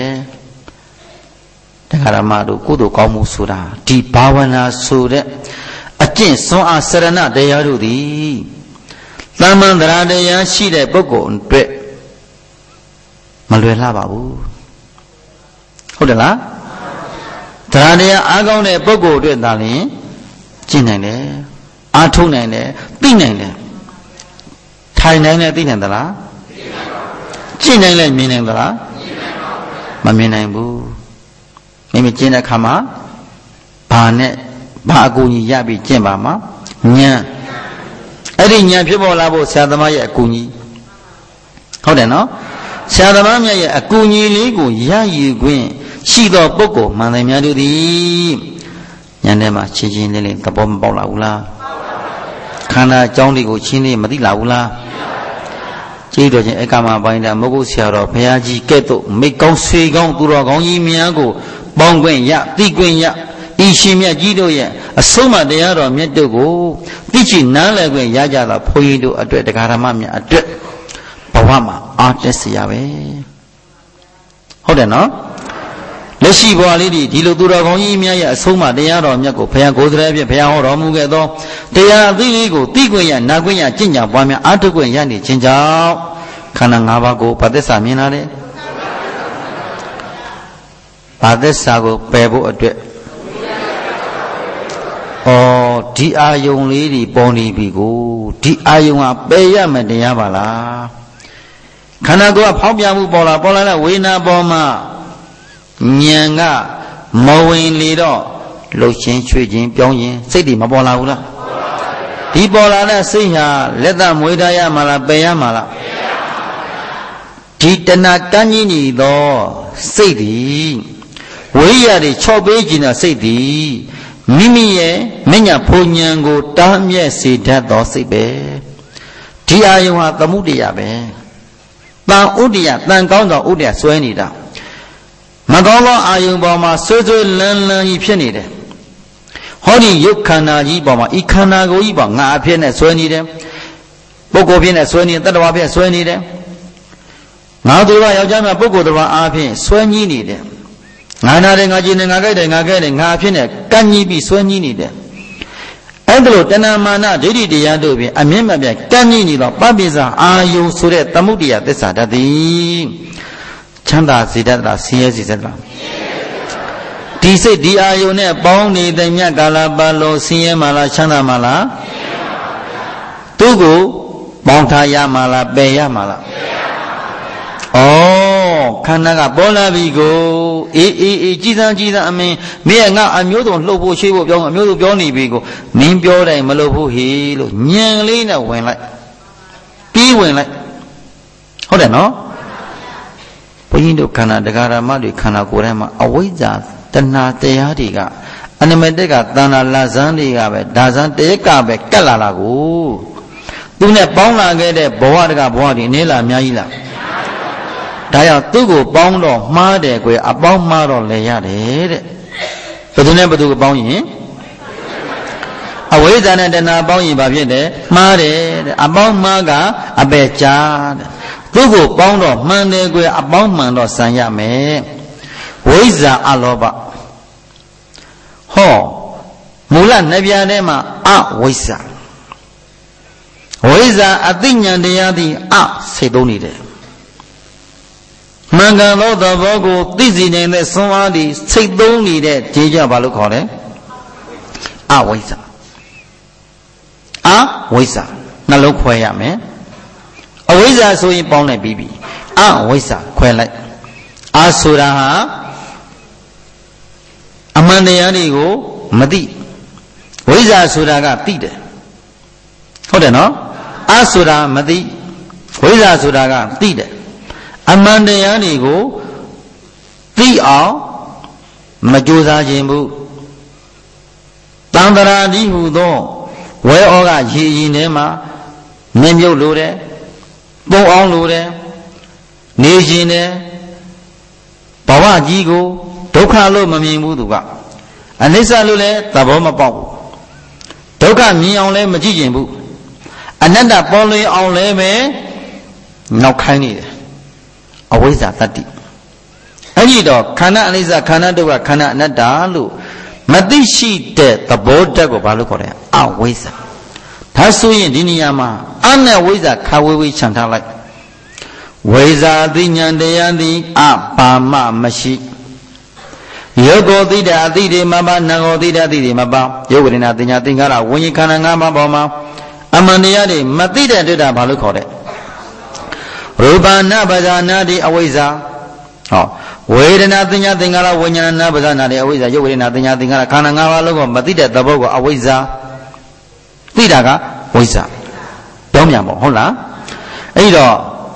S1: တရားဓမ္မတို့ကုသိုလ်ကောင်းမှုဆိုတာဒီဘာဝနာဆိုတဲ့အကျင့်စွမ်းအားစရဏတရားတို့သည်သမ္မာသရတရားရှိတဲ့ပုဂ္ဂိုလ်အတွက်မလွယ်လှပါဘူးဟုတ်တယ်လားတရားတရားအားကောင်းတဲ့ပုဂ္ဂိုလ်အတွက်သာလျှင်ကျင့်နိုင်တယ်အားထုတ်နိုင်တယ်သိနိုင်တယ်ထိုင်နိုင်တယ်သိနိုင်သလားကျင့်နိုင်လဲမြင်နိုင်သလားမမြင်နိုင်ဘူးမိမိကျင့်တဲ့အခါမှာဘာနဲ့ဘာအကူအညီရပြီးကျင့်ပါမှာဉာဏ်အဲ့ဒီဉာဏ်ဖြစ်ပေါ်လာဖို့ဆရာသမားရဲ့အကူအညီဟုတ်တယ်နော်ဆရာသမားမြတ်ရဲ့အကူအညီလေးကိုရယူခွင့်ရှိသောပုဂ္ဂိုလ်မှန်တယ်များတို့သည်ဉာဏ်ထဲမှာချင်းချင်းလေးလေးသဘောမပေါက်လာဘူးလားခန္ဓာအကြောင်းတွေကိုချင်းလေးမသိလာဘူးလားကြည့်တော့ချင်းအကမပိုင်းတာမဟုတ်ဘူးဆရာတော်ဘုရားကြီးကဲ့သို့မိကောင်းဆွေကောင်းသူတော်ကောင်းကြီးများကိုပေါင်းခွင့်ရသိခွင့်ရဤရှင်မြတ်ကြီးတို့ရဲ့အဆုံးအမတရားတော်မြတ်တို့ကိုသိချနားလည်ခွင့်ရကြတာဘုန်းကြီးတို့အတွက်တရားဓမ္မများအတွက်ဘဝမှာအားတက်စရာပဲဟုတ်တယ်နော်လက်ရှိဘဝလေးဒီဒီလိုသူတော်ကောင်းကြီးများရဲ့အဆုံးအမတရားတော်မြတ်ကိုဘုရားကိုယ်တော်ဖြင့်ဘုရားဟောတော်မူခဲ့သောတရားအသီးလေးကိုသိခွင့်ရနာခွင့်ရကျင့်ကြံပွားများအားထုတ်ခွင့်ရနေခြင်းကြောင့်ခန္ဓာ၅ပါးကိုဘာသစ္စာမြင်လာတယ်ဘာသစ္စာကိုပယ်ဖို့အတွက်ဩဒီအာယုံလေးတွေပေါ်နေပြီကိုဒီအာယုံဟာပယ်ရမယ်တရားပါလားခန္ဓာကိုယ်ကဖောက်ပြမှုပေါ်လာပေါ်လာတဲ့ဝေဒနာပေါ်မှာဉာဏ်ကမဝင်လေတော့လှုပ်ခြင်းချွေခြင်းပြောင်းခြင်းစိတ်တွေမပေါ်လာဘူးလားဒီပေါ်လာတဲ့စိတ်ဟာလက်သမွေးထားရမှာလားပယ်ရမှာလားဒီတဏှာကန်းကြီးနေသောစိတ်သည်ဝိရိယတွေချော့ပေးခြင်းသောစိတ်သည်မိမိရဲ့မဉ္ဇဉ်ဘုံဉဏ်ကိုတားမြဲစေတတ်သောစိတ်ပဲဒီအာယုံဟာသမုဒိယပဲတန်ဥဒိယတန်ကောင်းသောဥဒိယဆွဲနေတာမကောင်းသောအာယုံပေါ်မှာဆွဲဆွဲလန်းလန်းကြီးဖြစ်နေတယ်ဟောဒီယုတ်ခန္ဓာကြီးပေါ်မှာဤခန္ဓာကိုယ်ကြီးပေါ်ငါအဖြစ်နဲ့ဆွဲနေတယ်ပုဂ္ဂိုလ်ဖြစ်နဲ့ဆွဲနေတတ္တဝါဖြစ်ဆွဲနေတယ်ငါတို့ကယောက်ျားများပုဂ္ဂိုလ်တစ်ပါးအားဖြင့်ဆွဲကြီးနေတယ်ငါနာတယ်ငါကြည်တယ်ငါကြိုက်တယ်ငါခဲတယ်ငါအဖြစ်နဲ့ကန့်ကြီးပြီးဆွဲကြီးနေတယ်အဲ့ဒါလိုတဏမာနဒိဋ္ဌိတရားတို့ဖြင့်အမြင့်မပြတ်ကန့်ကြီးနေတော့ပပိစအာယုဆိုတဲ့သမုဒိယသစ္စာတတ်သည်ချမ်းသာစေတတ်လားဆင်းရဲစေတတ်လားဒီစိတ်ဒီအာယုနဲ့ပေါင်းနေတဲ့မြတ်ကာလပတ်လုံးဆင်းရဲမှာလားချမ်းသာမှာလားသူ့ကိုပေါင်းထားရမှာလားပယ်ရမှာလားဩခန္ဓာကပေါ်လာပြီကိုအေးအေးအေးကြည်စမ်းကြည်စမ်းအမင်းမင်းကငါအမျိုးစုံလှုပ်ဖို့ရှိဖို့ပြောင်းအမျိုးစုံပြောနေပြီကိုမင်းပြောတိုင်းမလုပ်ဘူးဟေးလို့ညံလေးနဲ့ဝင်လိုက်ပြီးဝင်လိုက်ဟုတ်တယ်နော်ဘုန်းကြီးတို့ခန္ဓာတရားဓမ္မတွေခန္ဓာကိုယ်ထဲမှာအဝိဇ္ဇာတဏှာတရားတွေကအနမတက်ကတဏှာလဇန်းတွေကပဲဒါဇန်းတရက်ကပဲကတ်လာလာကိုသူနဲ့ပေါင်းလာခဲ့တဲ့ဘဝတကဘဝတွေနေလာအများကြီးလားဒါကြောင့်သူ့ကိုပေါင်းတော့မှားတယ်ကွယ်အပေါင်းမှားတော့လည်းရတယ်တဲ့ဘယ်သူနဲ့ဘယ်သူကိုပေါင်းရင်အဝိဇ္ဇာနဲ့တဏှာပေါင်းရင်ဘာဖြစ်တယ်မှားတယ်တဲ့အပေါင်းမှားကအပယ်ကြာတဲ့သူ့ကိုပေါင်းတော့မှန်တယ်ကွယ်အပေါင်းမှန်တော့ဆံရမယ်ဝိဇ္ဇာအလောဘဟောမူလနှစ်ပြားထဲမှာအဝိဇ္ဇာဝိဇ္ဇာအသိဉာဏ်တရားသည်အစိတ်သုံးနေတယ်မှန်ကန်သောသဘောကိုသိစေနိုင်တဲ့စွမ်းအားသည်စိတ်သုံးနေတဲ့ခြေကြဘာလို့ခေါ်လဲအဝိဇ္ဇာအဝိဇ္ဇာနှလုံးခွဲရမယ်အဝိဇ္ဇာဆိုရင်ပေါင်းလိုက်ပြီးပြီအဝိဇ္ဇာခွဲလိုက်အဆိုတာဟာအမှန်တရားတွေကိုမသိဝိဇ္ဇာဆိုတာကသိတယ်ဟုတ်တယ်နော်အဆိုတာမသိဝိဇ္ဇာဆိုတာကသိတယ်အမှန်တရားတွေကိုသိအောင်မကြိုးစားခြင်းဘူးတန်တရာတိဟူသောဝဲဩကရေရင်ထဲမှာမြင့်မြုပ်လိုတယ်ပုံအောင်လိုတယ်နေရှင်တယ်ဘဝကြီးကိုဒုက္ခလို့မမြင်ဘူးသူကအနိစ္စလို့လည်းသဘောမပေါက်ဘူးဒုက္ခမြင်အောင်လည်းမကြည့်ကျင်ဘူးအနတ္တပေါ်လွင်အောင်လည်းပဲနောက်ခိုင်းနေတယ်အဝိဇ္ဇာတတ္တိအဲ့ဒီတော့ခန္ဓာအနိစ္စခန္ဓာဒုက္ခခန္ဓာအနတ္တလို့မသိရှိတဲ့သဘောတတ်ကိုဘာလို့ခေါ်လဲအဝိဇ္ဇာဒါဆိုရင်ဒီနေရာမှာအနဲ့ဝိဇ္ဇာခါဝေးဝေးခြံထားလိုက်ဝိဇ္ဇာသိဉာဏ်တရားသည်အပါမမရှိယောဂောသိတဲ့အသိတွေမပါနာဂောသိတဲ့အသိတွေမပါယောဂဝိညာဉ်တင်ညာသင်္ခါရဝိညာဉ်ခန္ဓာ၅ပါးပေါ်မှာအမှန်တရားတွေမသိတဲ့တွေ့တာဘာလို့ခေါ်လဲရူပနာပဇာနာတိအဝိဇ္ဇာဟောဝေဒနာတင်ညာသင်္ခါရဝိညာဏနာပဇာနာတိအဝိဇ္ဇာယောဂဝိညာဉ်တင်ညာသင်္ခါရခန္ဓာ၅ပါးလုံးကိုမသိတဲ့သဘောကိုအဝိဇ္ဇာသိတာကဝိဇ္ဇာတောင်းပြန်ပေါ့ဟုတ်လားအဲ့တော့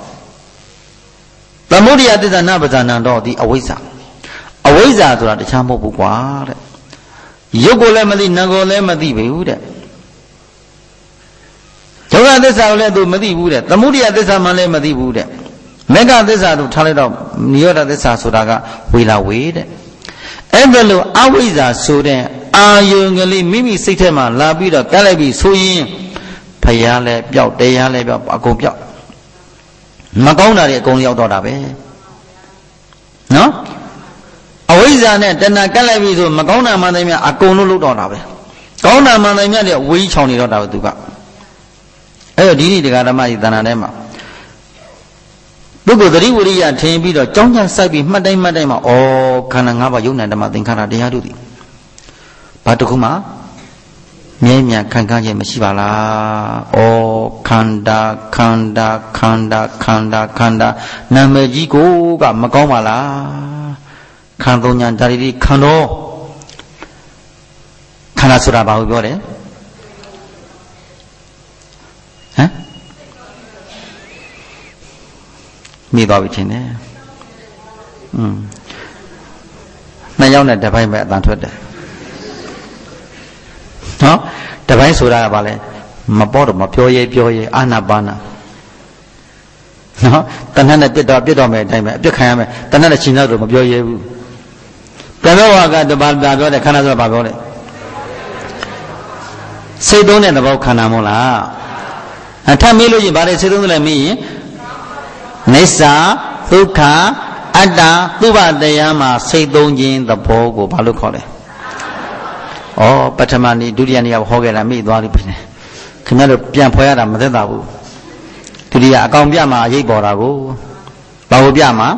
S1: သမုဒိယသစ္စာနာပဇာနာတော့ဒီအဝိဇ္ဇာအဝိဇ္ဇာဆိုတာတခြားမဟုတ်ဘူးကွာတဲ့ရုပ်ကိုလည်းမသိနာကိုလည်းမသိဘူးတဲ့ဒုက္ခသစ္စာကိုလည်းသူမသိဘူးတဲ့သမုဒိယသစ္စာမှလည်းမသိဘူးတဲ့မေဃသစ္စာသူထားလိုက်တော့နိရောဓသစ္စာဆိုတာကဝေလာဝေတဲ့အဲ့ဒါလို့အဝိဇ္ဇာဆိုတဲ့အာယုံကလေးမိမိစိတ်ထဲမှာလာပြီးတော့ကပ်လိုက်ပြီးဆိုရင်ဖယားလည်းပျောက်တရားလည်းပျောက်အကုန်ပျောက်မကောင်းတာတွေအကုန်ရောက်တော့တာပဲနော်အဝိဇ္ဇာနဲ့တဏှာကပ်လိုက်ပြီးဆိုမကောင်းတာမှန်တယ်မြအကုန်လုံးလုပ်တော့တာပဲကောင်းတာမှန်တယ်မြတဲ့ဝေးချောင်နေတော့တာပဲသူကအဲ့တော့ဒီနေ့တရားဓမ္မကြီးတဏှာထဲမှာပုဂ္ဂိုလ်သတိဝိရိယထင်ပြီးတော့ကြောင်းကြစိုက်ပြီးမှတ်တိုင်းမှတ်တိုင်းမှာဩခန္ဓာ၅ပါးယုံနာဓမ္မသင်္ခါရတရားတို့သည်ဘာတစ်ခုမှမြဲမြံခံခံခြင်းမရှိပါလားဩခန္ဓာခန္ဓာခန္ဓာခန္ဓာခန္ဓာနာမည်ကြီးကိုကမကောင်းပါလားခန္ဓာညာဓာရီခန္ဓာခန္ဓာဆိုတာဘာကိုပြောတယ်ဟမ်မိသွားပြီချင်းတယ်อืมနှစ်ယောက်နဲ့တစ်ပိုင်းပဲအတန်ထွက်တယ်နော်တစ်ပိုင်းဆိုတာကဘာလဲမပေါ်တော့မပြောရဲပြောရဲအာနာပါနာနော်တဏှာနဲ့ပြစ်တော့ပြစ်တော့မယ်အတိုင်းပဲအပြစ်ခံရမယ်တဏှာနဲ့ရှင်တော့မပြောရဲဘူးပြန်တော့ဟာကတပါးပါပြောတယ်ခန္ဓာဆိုတာဘာပြောလဲစိတ်သုံးတဲ့သဘောခန္ဓာမဟုတ်လားအထပ်မေးလို့ရင်ဘာလဲစိတ်သုံးတယ်လဲမေးရင်နိစ္စဒုက္ခအတ္တသုဘတရားမှာစိတ်သုံးခြင်းသဘောကိုဘာလို့ခေါ်လဲဩပထမနေ့ဒုတိယနေ့ကဟောခဲ့တာမိသွားပြီဖြစ်နေခင်ဗျားတို့ပြန်ဖွဲ့ရတာမသက်သာဘူးဒုတိယအကောင်ပြမှာအရေးပေါ်တာကိုဘာကိုပြမှာ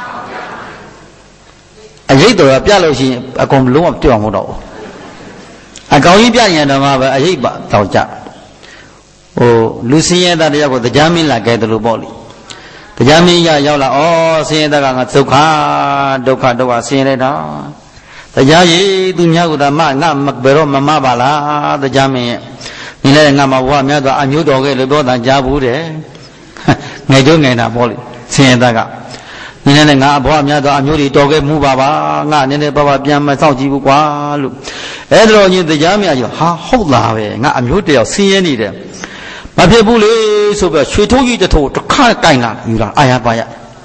S1: အရေးတော်ပြလို့ရှိရင်အကောင်လုံးဝတွေ့အောင်မဟုတ်တော့ဘူးအကောင်ကြီးပြရင်တော့မှပဲအရေးပါတော့ကြဟိုလူစင်းရဲသားတယောက်ကိုတရားမင်းလာခဲ့တယ်လို့ပေါ့လေတရားမင်းရရောက်လာဩစင်းရဲသားကငါဒုက္ခဒုက္ခဒုက္ခဆင်းရဲတာတရားရည်သူများကတမငါဘယ်တော့မမပါလားတရားမင်းရဲ့ဒီလဲငါမဘဝများတော့အမျိုးတော်ခဲ့လို့ပြောတာကြားဘူးတဲ့ငယ်ကျုံငယ်တာပေါ့လေဆင်းရဲသားကနည်းနည်းငါအဘဝများတော့အမျိုးတွေတော်ခဲ့မှုပါပါငါနည်းနည်းပါပါပြန်မစောင့်ကြည့်ဘူးကွာလို့အဲ့ဒါတော့ညတရားမင်းကြီးဟာဟုတ်လားပဲငါအမျိုးတယောက်ဆင်းရဲနေတယ်မဖြစ်ဘူးလေဆိုပြီးရွှေထိုးကြီးတထိုးတစ်ခါကင်လာယူလာအာရပါရ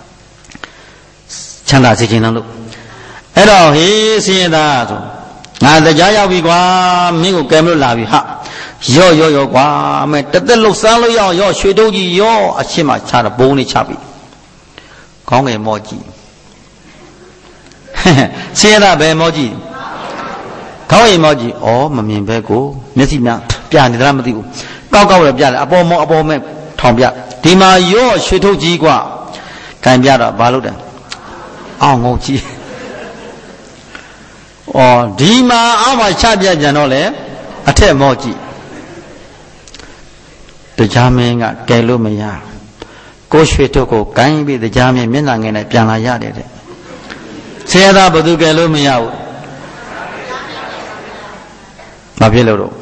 S1: ချမ်းသာစေခြင်းလို့အဲ့တော့ဟေးဆင်းရဲသားဆိုငါတရားရောက်ပြီကွာမင်းကိုကဲမလို့လာပြီဟာရော့ရော့ရော့ကွာအမေတသက်လှစားလို့ရအောင်ရော့ရွှေထိုးကြီးရော့အချင်းမှချတာဘုံလေးချပြီခေါင်းငယ်မော့ကြည့်ဆင်းရဲသားပဲမော့ကြည့်ခေါင်းငယ်မော့ကြည့်ဩမမြင်ပဲကိုမျက်စိများပြနေသလားမသိဘူး高高的ပြတယ်အပေါ်မောအပေါ်မဲ့ထောင်ပြဒီမှာရော့ရွှေထုတ်ကြီးกว่าကန်ပြတော့ဘာလို့လဲအောင်ငုံကြီးဩဒီမှာအောက်မှာချပြကြံတော့လေအထက်မောကြီးတရားမင်းကကယ်လို့မရကိုရွှေထုတ်ကိုကိုင်းပြီးတရားမင်းမျက်နှာငယ်နဲ့ပြန်လာရတယ်တဲ့ဆရာသားဘယ်သူကယ်လို့မရဘူးမဖြစ်လို့တော့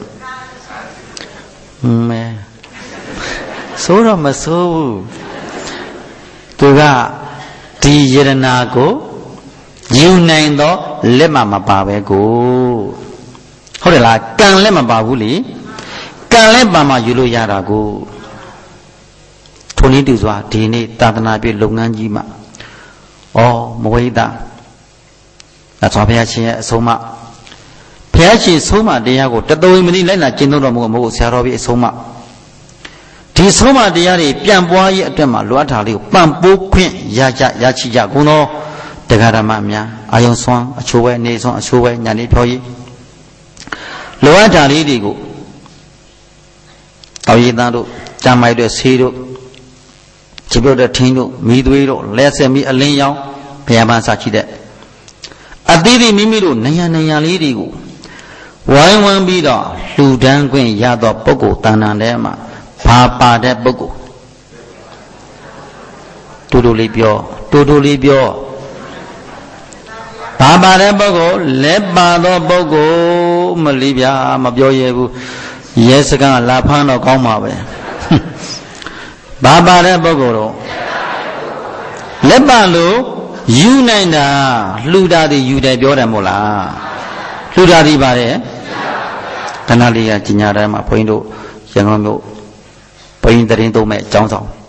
S1: မဲဆိုတော့မဆိုးဘူးသူကဒီယရနာကိုယူနိုင်တော့လက်မမပါပဲကိုဟုတ်တယ်လားကံလက်မပါဘူးလေကံလက်ပါမှယူလို့ရတာကိုထိုနည်းတူစွာဒီနေ့သာသနာ့ပြလုပ်ငန်းကြီးမှာဩမဝိဒအသောဘုရားရှင်ရဲ့အဆုံးအမဘုရားရှင်ဆုံးမတရားကိုတသွေးမနည်းလိုက်လာကျင့်သုံးတော်မူမဟုတ်ဆရာတော်ကြီးအဆုံးအမဒီဆုံးမတရားတွေပြန်ပွားရေးအတွက်မှာလွတ်ထားလေးကိုပံ့ပိုးခွင့်ရကြရချိကြကုန်သောတရားဓမ္မများအာယုံဆွမ်းအချိုးဝဲနေဆွမ်းအချိုးဝဲညာနေဖြောရေးလွတ်ထားလေးတွေကိုတော်ရည်သားတို့ကြမ်းမိုက်တဲ့ဆေးတို့ခြေပြုတ်တဲ့ထင်းတို့မိသွေးတို့လက်ဆက်မိအလင်းရောင်ဘုရားမဆာချိတဲ့အသီးသီးမိမိတို့နေရနေရလေးတွေကိုဝိုင်းဝန်းပြီးတော့လှူဒန်းခွင့်ရသောပုဂ္ဂိုလ်တဏ္ဍာထဲမှာဘာပါတဲ့ပုဂ္ဂိုလ်တူတူလေးပြောတူတူလေးပြောဘာပါတဲ့ပုဂ္ဂိုလ်လက်ပါသောပုဂ္ဂိုလ်မလီဗျာမပြောရဘူးရဲစကန်လာဖမ်းတော့ကောင်းပါပဲဘာပါတဲ့ပုဂ္ဂိုလ်တော့လက်ပါလို့ယူနိုင်တာလှူတာဒီယူတယ်ပြောတယ်မို့လားလှူတာဒီပါတယ်ခဏလေးကကြီးညာတိုင်းမှာဘုန်းကြီးတို့ရန်ကုန်မြို့ဘုန်းကြီးတရင်သုံးမဲ့အကြောင်းဆောင်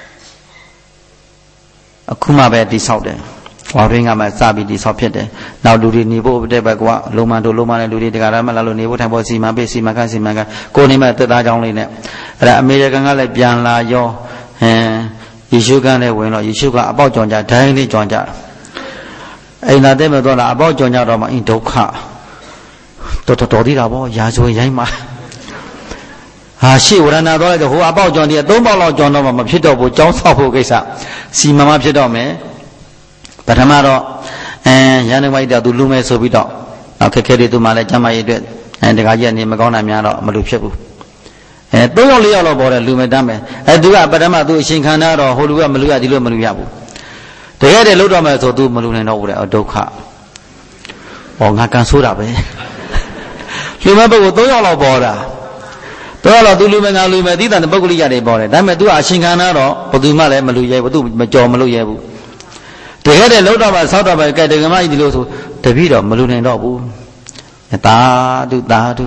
S1: အခုမှပဲတိဆောက်တယ်ဝါရင်းကမှစပြီးတိဆောက်ဖြစ်တယ်နောက်လူတွေနေဖို့တဲ့ဘက်ကလုံမန်တို့လုံမန်တဲ့လူတွေတရားရမလာလို့နေဖို့ထိုင်ဖို့စီမံပေးစီမံခန့်စီမံခန့်ကိုနေမဲ့သက်သားကြောင်းလေးနဲ့အဲ့ဒါအမေရိကန်ကလည်းပြန်လာရောဟမ်ယေရှုကလည်းဝင်တော့ယေရှုကအပေါက်ကြောင်ကြဒိုင်းလေးကြောင်ကြအိမ်သာတဲ့မဲ့တော့လားအပေါက်ကြောင်ကြတော့မှအင်းဒုက္ခတော်တော်တော်သေးတာပေါ့ရာဇဝင်ရိုင်းမှာဟာရှေ့ဝရဏသွားလိုက်တော့ဟိုအပေါက်ကြောင်တည်းသုံးပေါက်လောက်ကြောင်တော့မှမဖြစ်တော့ဘူးကြောင်းဆောက်ဖို့ကိစ္စစီမံမဖြစ်တော့မယ်ပထမတော့အဲရန်ကုန်မိုက်တော့သူလူမဲ့ဆိုပြီးတော့နောက်ခက်ခဲတွေသူမှလည်းကျမ်းမာရေးအတွက်အဲတခါကြီးကနေမကောင်းတာများတော့မလူဖြစ်ဘူးအဲသုံးယောက်လေးယောက်တော့ပေါ်တယ်လူမဲ့တမ်းမယ်အဲသူကပထမသူအရှင်ခန္ဓာတော့ဟိုလူကမလူရဒီလိုမလူရဘူးတကယ်တည်းလို့တော့မယ်ဆိုသူမလူနိုင်တော့ဘူးတဲ့ဒုက္ခဩငါကန်ဆိုးတာပဲလူမဲ့ပုဂ္ဂိုလ်သုံးယောက်လောက်ပေါ်တာတော့တော့သူလူမဲ့ငါလူမဲ့သီးတန်ပုဂ္ဂလိရတယ်ပေါ်တယ်ဒါပေမဲ့သူကအရှင်ခန္ဓာတော့ဘယ်သူမှလည်းမလူရဲဘူးသူမကြော်မလို့ရဲဘူးတကယ်တည်းလို့တော့မှဆောက်တော့ပဲကဲတကယ်မှဒီလိုဆိုတပည့်တော့မလူနိုင်တော့ဘူးတာတုတာတု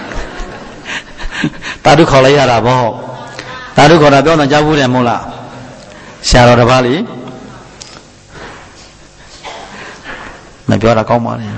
S1: တာတုခေါ်လိုက်ရတာဗောတာတုခေါ်တာပြောတော့ကြားဘူးတယ်မဟုတ်လားဆရာတော်တစ်ပါးလေမပြောတာကောင်းပါလေ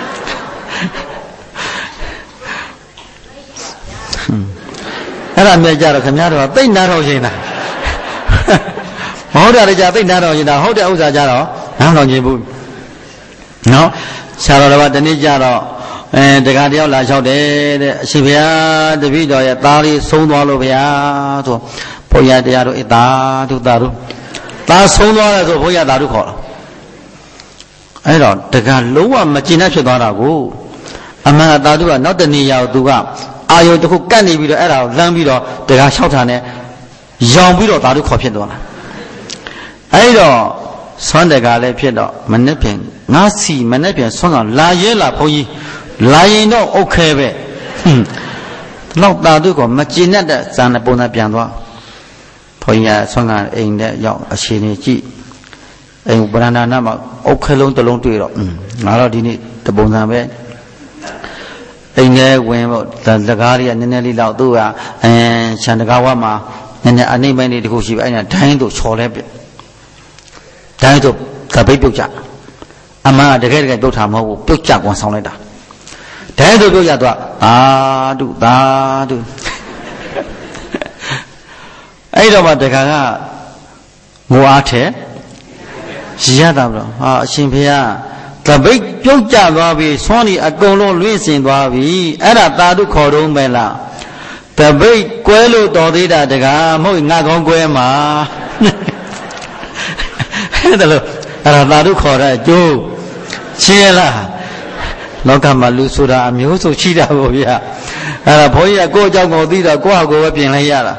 S1: အဲ့ဒါမြဲကြတော့ခင်ဗျားတို့ကသိမ့်နာတော့ရှင်တာမဟုတ်တယ်ကြသိမ့်နာတော့ရှင်တာဟုတ်တဲ့ဥစ္စာကြတော့နားတော်ချင်းဘူးနော်ဆရာတော်တစ်ပါးတနေ့ကြတော့အဲတခါတယောက်လာလျှောက်တယ်တဲ့အရှင်ဘုရားတပည့်တော်ရဲ့သားလေးဆုံးသွားလို့ဗျာဆိုဘုရားတရားတို့အသာတို့သာတို့သားဆုံးသွားတယ်ဆိုဘုရားသာတို့ခေါ်တာအဲ့တော့တခါလုံးဝမကျင်တတ်ဖြစ်သွားတာကိုအမှန်သာတို့ကနောက်တနေ့ရောက်သူကအာယုံတစ်ခုကတ်နေပြီးတော့အဲ့ဒါကိုလမ်းပြီးတော့တခါလျှောက်တာနဲ့ရောင်ပြီးတော့သာတို့ခေါ်ဖြစ်သွားတာအဲ့တော့ဆွမ်းတကလည်းဖြစ်တော့မနေ့ပြင်ငါစီမနေ့ပြင်ဆွမ်းကလာရဲလာဘုန်းကြီးလာရင်တော့အုတ်ခဲပဲနောက်သာတို့ကမကျင်တတ်တဲ့ဇာန်ပုံစံပြန်သွားဘုန်းကြီးကဆွမ်းကအိမ်နဲ့ရောက်အရှင်ကြီးကြည့်အိမ်ဗရဏာနာမှာအုတ်ခဲလုံးတစ်လုံးတွေ့တော့ငါတော့ဒီနေ့တပုံစံပဲအိမ်ထဲဝင်ပေါ့တကားလေးကနည်းနည်းလေးတော့သူကအဲခြံတကားဝမှာနည်းနည်းအနှိမ့်ပိုင်းလေးတစ်ခုရှိပဲအဲ့ဒါဒိုင်းတို့ချော်လဲပြဒိုင်းတို့သပိတ်ပြုတ်ကြအမှန်တကယ်တကယ်ပြုတ်တာမဟုတ်ဘူးပြုတ်ကြကွန်ဆောင်လိုက်တာဒိုင်းတို့ပြုတ်ရတော့အာတုသာတုအဲ့တော့မှတခါကငိုအားထဲရရတာဘလို့ဟာအရှင်ဖေကတပိတ်ပြုတ်ကြသွားပြီဆွမ်းဒီအကုန်လုံးလွင့်စင်သွားပြီအဲ့ဒါသာဓုခေါ်တော့မယ်လား The big quello dodida de gamo in Agonguema. Hello, Aradu Kora, Joe, Chiela, Lokamalu Suda, Amuso Chida, Bobia, Arapoya, go down, go did a go go up in Layala.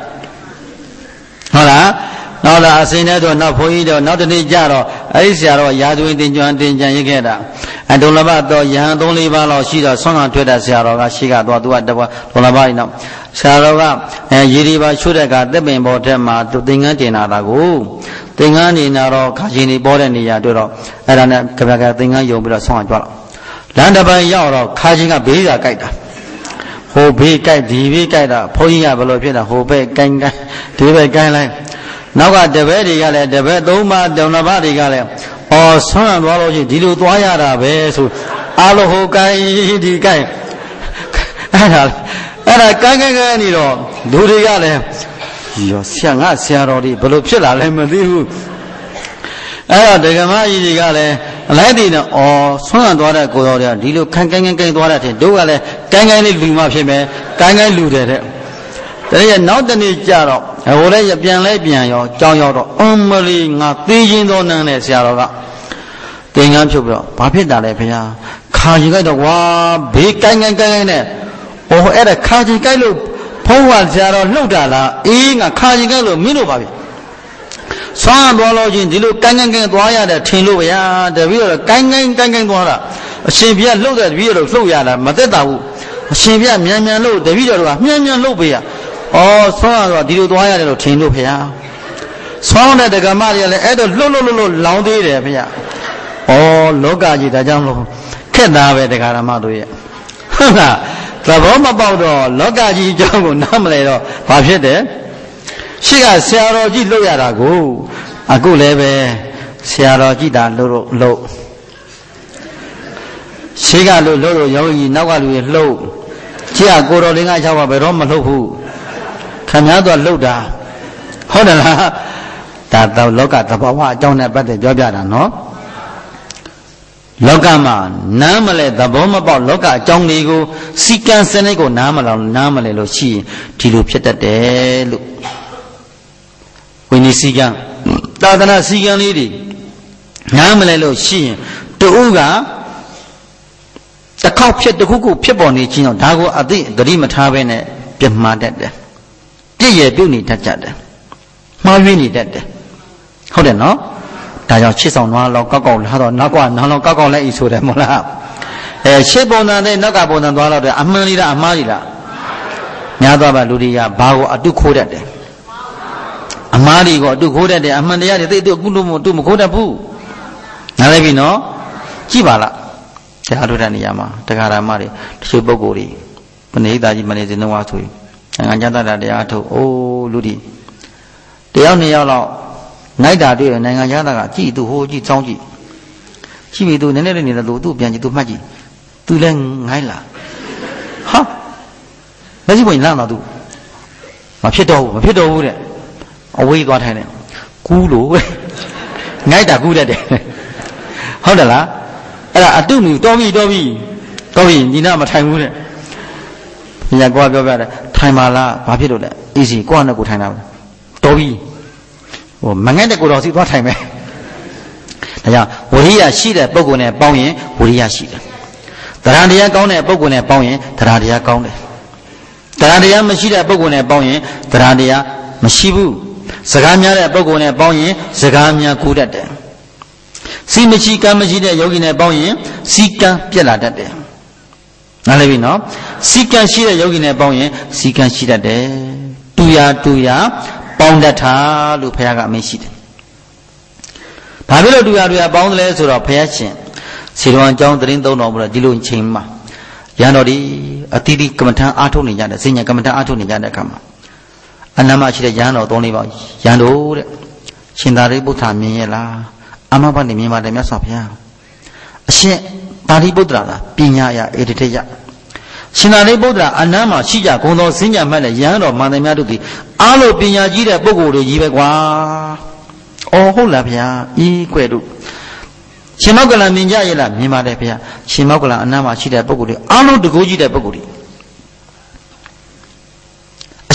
S1: Hola. Now the Senator, not Poido, not the Jaro, Asia, Yadu in John Dinjana. And Dolabato, Yan, only Valo, Shida, Song on Twitter, Sarah, Shiga, do at the Dolabino. Sarah, and Yiriba Shudaka, the main bottom, to Dingatina, go. Dingani, Naro, Kajini, Bodania, Duro, and Kabaka, Dinga, Yobra, Song. Landa by Yaro, Kajina, Bida, Gaita. Ho be Gai, D V Gaita, Poya, Volopina, Ho be Ganga, Diva Gala. Now got the very galley, the bed, Doma, Donabadi galley, or son, Wology, Dilu Dwayara, Besu, Aloho Gai, the guy. And I can't get it. Do the galley. Your Sianga, Siarodi, Bolopilla, Lemadu. I the Gamai, the galley, Lady, or son, daughter, go there, Dilu, Kangan, Dwara, do galley, Kangan, Lumashime, Kangan Lude. There is not any Jaro. I will let you be an Labian, John Yoro, only not teaching on an Esiaroga. Dingan Chubro, Papita Lepia, Kajiga the Wa, Big Kang and Kangane, or at a Kajigalu, Powa Zaro, Lodala, in a Kajigalu, Minubabi. Some Rologin, Dilu Kangan Dwaya, the Tiluya, the real Kangan Kangan Dwara, Sibia loaded Viro Floyada, Mateta, Sibia Mian Lo, the Viro, Mian Lobia. Oh, so I did wire to change up here. Sound at the Gamalia, Edo Lolo Loundy there. Oh, Logaji, the Jamlo, Kedave the Garamado. The bomb about Logaji Jango, Namledo, Pajede. She got Sierra G. Loyarago, a good leve, Sierra G. Low. She got Lolo Yogi, Navalu low. Chia Goro Linga Java, Roma Lohu. Canada Loda. Hold on, that the Loka, the Bawa, don't have better Jobia, no? Logama, Namale, the bomb about Loka, John Ligo, Sikan Senego, Namala, Namale, Lochi, Tilu Pieta de Lu. When you see Gan, Tadana Sigan lady, Namale Lochi, the Uga, the cow pit, the cuckoo, Piponi, Chino, Dago, Adi, the Rimatavene, Pimma. Ye do need that jet. My really dead. Hold on, no? That chis on one local, how not one, no local let you to them. A ship on a Nagabon and Dwala, Amalida, Amalida. Nadaba Ludia, Bao, a do code at them. Amali got do code at the Amalia, they do good to Mukoda Boo. Now let me know. Chibala. The Haduraniyama, the Garamari, the Shibogori. Paneda, Jimanes in the Watui. And Jada de Ato, oh, Ludi. The only yellow night idea and Nangayana, G to Hoji Tongi. She will do nearly in the Ludu Bianchi to Magi. To Len Naila. Ha! That's what Lana do. My Pito, my Pito would away what had it. Kulu. Night are good at it. Hold on. I do me, Dobby, Dobby. Dobby, you know my time would it. Yaguaga. Taimala, Papiro, easy, go on a good time. Toby. Oh, Mangana could also what time. Uria she that Bogone, Bowie, Uria she. Taradia Gone, Bogone, Bowie, Taradia Gone. Taradia Machida Bogone, Bowie, Taradia, Mashibu. Sagamia Bogone, Bowie, Sagamia Kudate. See Michika Machida Yogine Bowie, Sika Pielade. Nalavino, Sika Shida Yogine Bowie, Sika Shida de Tuya Tuya, Boundata, Lupaga Meshid. Pavilo Duya boundless or a patient. Siluan John Drindo Nobra, Dilu in Chima. Yanodi, a Tidi Kamata Atoni Yada, Senior Kamata Atoni Yada Kama. Anama Shida Yano, Tony Boy, Yano, Shindari Buta Miela, Amabani Mima de Masapia. She Tari Budra, Pinya, Editeja. Shinari Budra, Anama, Shija, Kono, Sinya Mala, Yano, Manamadi, Alo Pinya Jida Bogo, Yivagua. Oh, Holapia, E. Quedu. Shimogala Ninja, Mima de Pia, Shimogala, Anama, Shida Boguri, Alo de Goji de Boguri.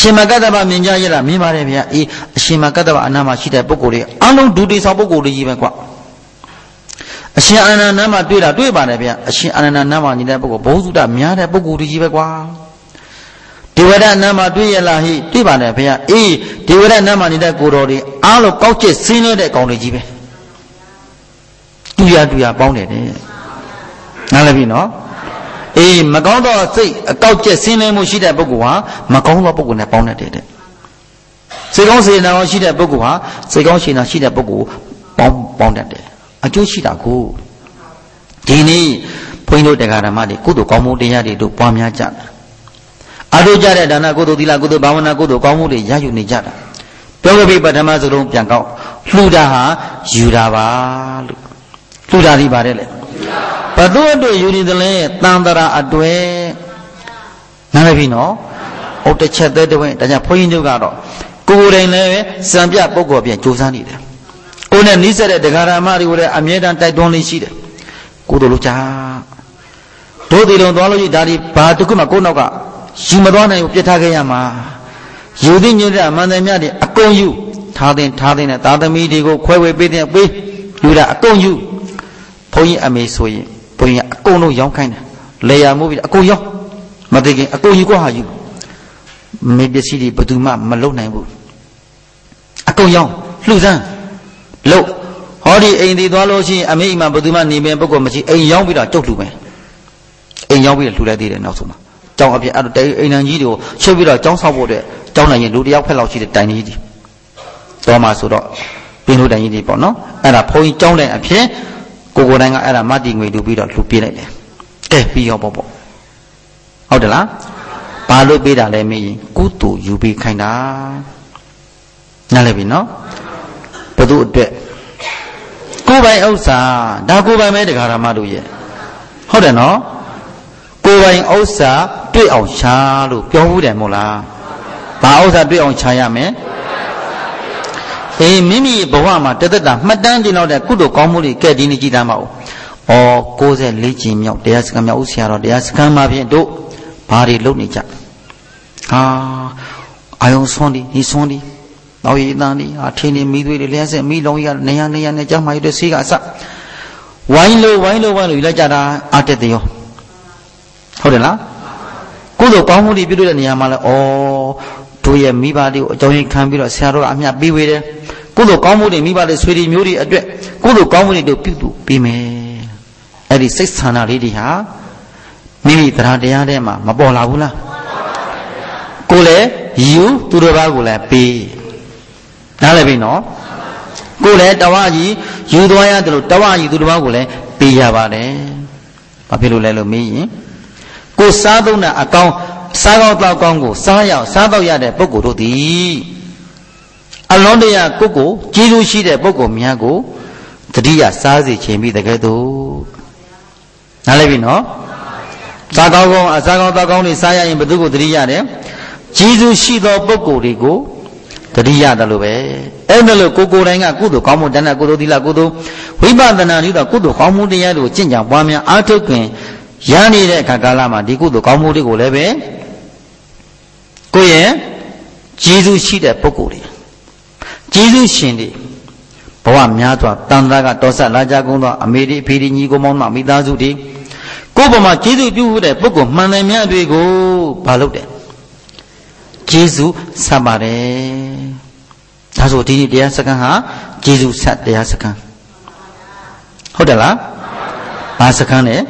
S1: ရှင်မကတ္တဗမြင်ကြရလားမြင်ပါတယ်ဗျာအေးအရှင်မကတ္တဗအနာမရှိတဲ့ပုဂ္ဂိုလ်တွေအလုံးဒုတိဆောင်ပုဂ္ဂိုလ်တွေကြီးပဲကွာအရှင်အာနန္ဒနာမှာတွေ့တာတွေ့ပါတယ်ဗျာအရှင်အာနန္ဒနာမှာနေတဲ့ပုဂ္ဂိုလ်ဘုဟုတများတဲ့ပုဂ္ဂိုလ်တွေကြီးပဲကွာဒေဝရနာမှာတွေ့ရလားဟိတွေ့ပါတယ်ဗျာအေးဒေဝရနာမှာနေတဲ့ကိုတော်တွေအားလုံးကောက်ကျစ်ဆင်းနေတဲ့ကောင်တွေကြီးပဲတူရတူရပေါင်းတယ်တဲ့နားလည်ပြီနော်အေးမကောင်းသောစိတ်အကောက်ကျက်ဆင်းရဲမှုရှိတဲ့ပုဂ္ဂိုလ်ဟာမကောင်းသောပုဂ္ဂိုလ်နဲ့ပေါင်းတတ်တယ်တဲ့စိတ်ကောင်းစေနာရှိတဲ့ပုဂ္ဂိုလ်ဟာစိတ်ကောင်းစေနာရှိတဲ့ပုဂ္ဂိုလ်ပေါင်းပေါင်းတတ်တယ်အကျိုးရှိတာကိုဒီနေ့ဘုန်းကြီးတို့တရားဓမ္မတွေကုသိုလ်ကောင်းမှုတရားတွေတို့ပွားများကြတယ်အထုကြတဲ့ဒါနကုသိုလ်သီလကုသိုလ်ဘာဝနာကုသိုလ်ကောင်းမှုတွေရယူနေကြတာပြောကြပြီပထမစလုံးပြန်ကောက်လှူတာဟာယူတာပါလို့လှူတာဒီပါတယ်လေဘသူအတွက်ယူနေတယ်လဲတန်တရာအတွက်နားလည်ပြီနော်ဟုတ်တစ်ချက်သေးတဲ့ဝင်ဒါကြောင့်ဘုန်းကြီးတို့ကတော့ကိုယ်တိုင်လည်းစံပြပုဂ္ဂိုလ်ပြန်ကြိုးစားနေတယ်ကိုယ်နဲ့နှိစက်တဲ့တရားဓမ္မတွေကိုလည်းအမြဲတမ်းတိုက်တွန်းလေးရှိတယ်ကိုယ်တို့လို့ချာတို့ဒီလုံးသွားလို့ရှိဒါဒီဘာတခုမှကိုယ်နောက်ကယူမသွားနိုင်ဘူးပြစ်ထားခဲ့ရမှာယူသိညွတ်တဲ့အမှန်တရားများတွေအကုန်ယူထားတဲ့ထားတဲ့သာသမီတွေကိုခွဲဝေပေးတဲ့ပေးယူတာအကုန်ယူဘုန်းကြီးအမေဆိုရင်ဘုန်းကြီးအကုန်လုံးရောင်းခိုင်းတယ်လေယာမှုပြီးအကုန်ရောင်းမသိခင်အကုန်ယူကိုဟာယူမေပစ္စည်းတွေဘယ်သူမှမလုံနိုင်ဘူးအကုန်ရောင်းလှူစမ်းလို့ဟောဒီအိမ်ဒီသွားလို့ရှိရင်အမေအိမ်မှာဘယ်သူမှနေမယ်ပုဂ္ဂိုလ်မရှိအိမ်ရောင်းပြီးတော့တုတ်လှူမယ်အိမ်ရောင်းပြီးတော့လှူလိုက်သေးတယ်နောက်ဆုံးမှာကျောင်းအပြင်အဲ့တော့အိမ်နံကြီးတွေကိုချုပ်ပြီးတော့ကျောင်းဆောက်ဖို့တဲ့ကျောင်းနိုင်ရင်လူတယောက်ဖက်လောက်ရှိတဲ့တိုင်ကြီးတွေတော့မှဆိုတော့ပင်လို့တိုင်ကြီးတွေပေါ့နော်အဲ့ဒါဘုန်းကြီးကျောင်းတိုင်အဖြစ်ကိုကိုတိုင်းကအဲ့ဒါမတ်တီငွေတူပြီးတော့လှူပေးလိုက်တယ်ကဲပြီးရောပေါ့ပေါ့ဟုတ်တယ်လားဘာလို့ပေးတာလဲမေးရင်ကုသိုလ်ယူပေးခိုင်းတာနားလည်ပြီနော်ဘုသူအတွက်ကိုယ်ပိုင်ဥစ္စာဒါကိုယ်ပိုင်ပဲတရားဓမ္မတို့ရဲ့ဟုတ်တယ်နော်ကိုယ်ပိုင်ဥစ္စာတွေ့အောင်ရှာလို့ပြောဘူးတယ်မို့လားဘာဥစ္စာတွေ့အောင်ရှာရမယ်အေးမိမိဘဝမှာတသက်တာမှတ်တမ်းတင်တော့တဲ့ကုသိုလ်ကောင်းမှုတွေကဲဒီနေ့ကြည်တမ်းပါဦး။အော်ကိုးဆယ်လေးကျင်မြောက်တရားစခန်းမြောက်ဦးဆရာတော်တရားစခန်းမှာဖြင့်တို့ဘာတွေလုပ်နေကြ။ဟာအာယုံဆွန်းဒီဒီဆွန်းဒီနောက်ရည်တန်းဒီဟာထင်းနေမိသွေးတွေလျှက်ဆက်မိလုံးကြီးကနေရနေရနဲ့ကြောက်မှရတဲ့ဆေးကအစဝိုင်းလို့ဝိုင်းလို့ဝိုင်းလို့ယူလိုက်ကြတာအတက်တရောဟုတ်တယ်လားကုသိုလ်ကောင်းမှုတွေပြုလုပ်တဲ့နေရာမှာလဲဩတို့ရဲ့မိဘတွေကိုအကြောင်းရင်းခံပြီးတော့ဆရာတော်ကအမြတ်ပေးဝေတယ်ကုသိုလ်ကောင်းမှုတွေမိဘတွေဆွေတွေမျိုးတွေအတွက်ကုသိုလ်ကောင်းမှုတွေတို့ပြုလုပ်ပေးမယ်အဲ့ဒီစိတ်ဆန္ဒလေးတွေဟာမိမိတရားတရားထဲမှာမပေါ်လာဘူးလားကိုယ်လည်းယူသူတစ်ပါးကိုလည်းပေးနားလည်ပြီနော်ကိုယ်လည်းတဝါကြီးယူသွားရတယ်လို့တဝါကြီးသူတစ်ပါးကိုလည်းပေးရပါတယ်ဘာဖြစ်လို့လဲလို့မေးရင်ကိုယ်စားသုံးတာအကောင်စားကောင်းတောက်ကောင်းကိုစားရောက်စားတော့ရတဲ့ပုဂ္ဂိုလ်တို့သည်အလွန်တရာကိုယ်ကိုကျေးဇူးရှိတဲ့ပုဂ္ဂိုလ်များကိုတတိယစားစေခြင်းပြီးတကယ်တော့နားလည်ပြီနော်စားကောင်းကောင်းအစားကောင်းတောက်ကောင်းတွေစားရရင်ဘယ်သူကိုတတိယတယ်ကျေးဇူးရှိသောပုဂ္ဂိုလ်တွေကိုတတိယတယ်လို့ပဲအဲ့ဒါလို့ကိုကိုယ်တိုင်ကကုသိုလ်ကောင်းမှုတဏ္ဍကုသိုလ်သီလကုသိုလ်ဝိပဿနာတို့ကုသိုလ်ကောင်းမှုတရားတွေကိုကျင့်ကြံပွားများအားထုတ်ခင်ရနေတဲ့အခါကာလမှာဒီကုသိုလ်ကောင်းမှုတွေကိုလည်းပဲကိုယ့်ရဲ့ကျေးဇူးရှိတဲ့ပုဂ္ဂိုလ်တွေကျေးဇူးရှင်တွေဘဝများစွာတန်ត្រာကတောဆက်လာကြကုန်သောအမေတွေအဖေတွေညီကိုမောင်မမိသားစုတွေကိုယ့်ဘဝမှာကျေးဇူးပြုတဲ့ပုဂ္ဂိုလ်မှန်တယ်များတွေကိုဘာလုပ်တယ်ကျေးဇူးဆက်ပါတယ်ဒါဆိုဒီတရားစခန်းဟာကျေးဇူးဆက်တရားစခန်းဟုတ်တယ်လားဘာစခန်းလဲ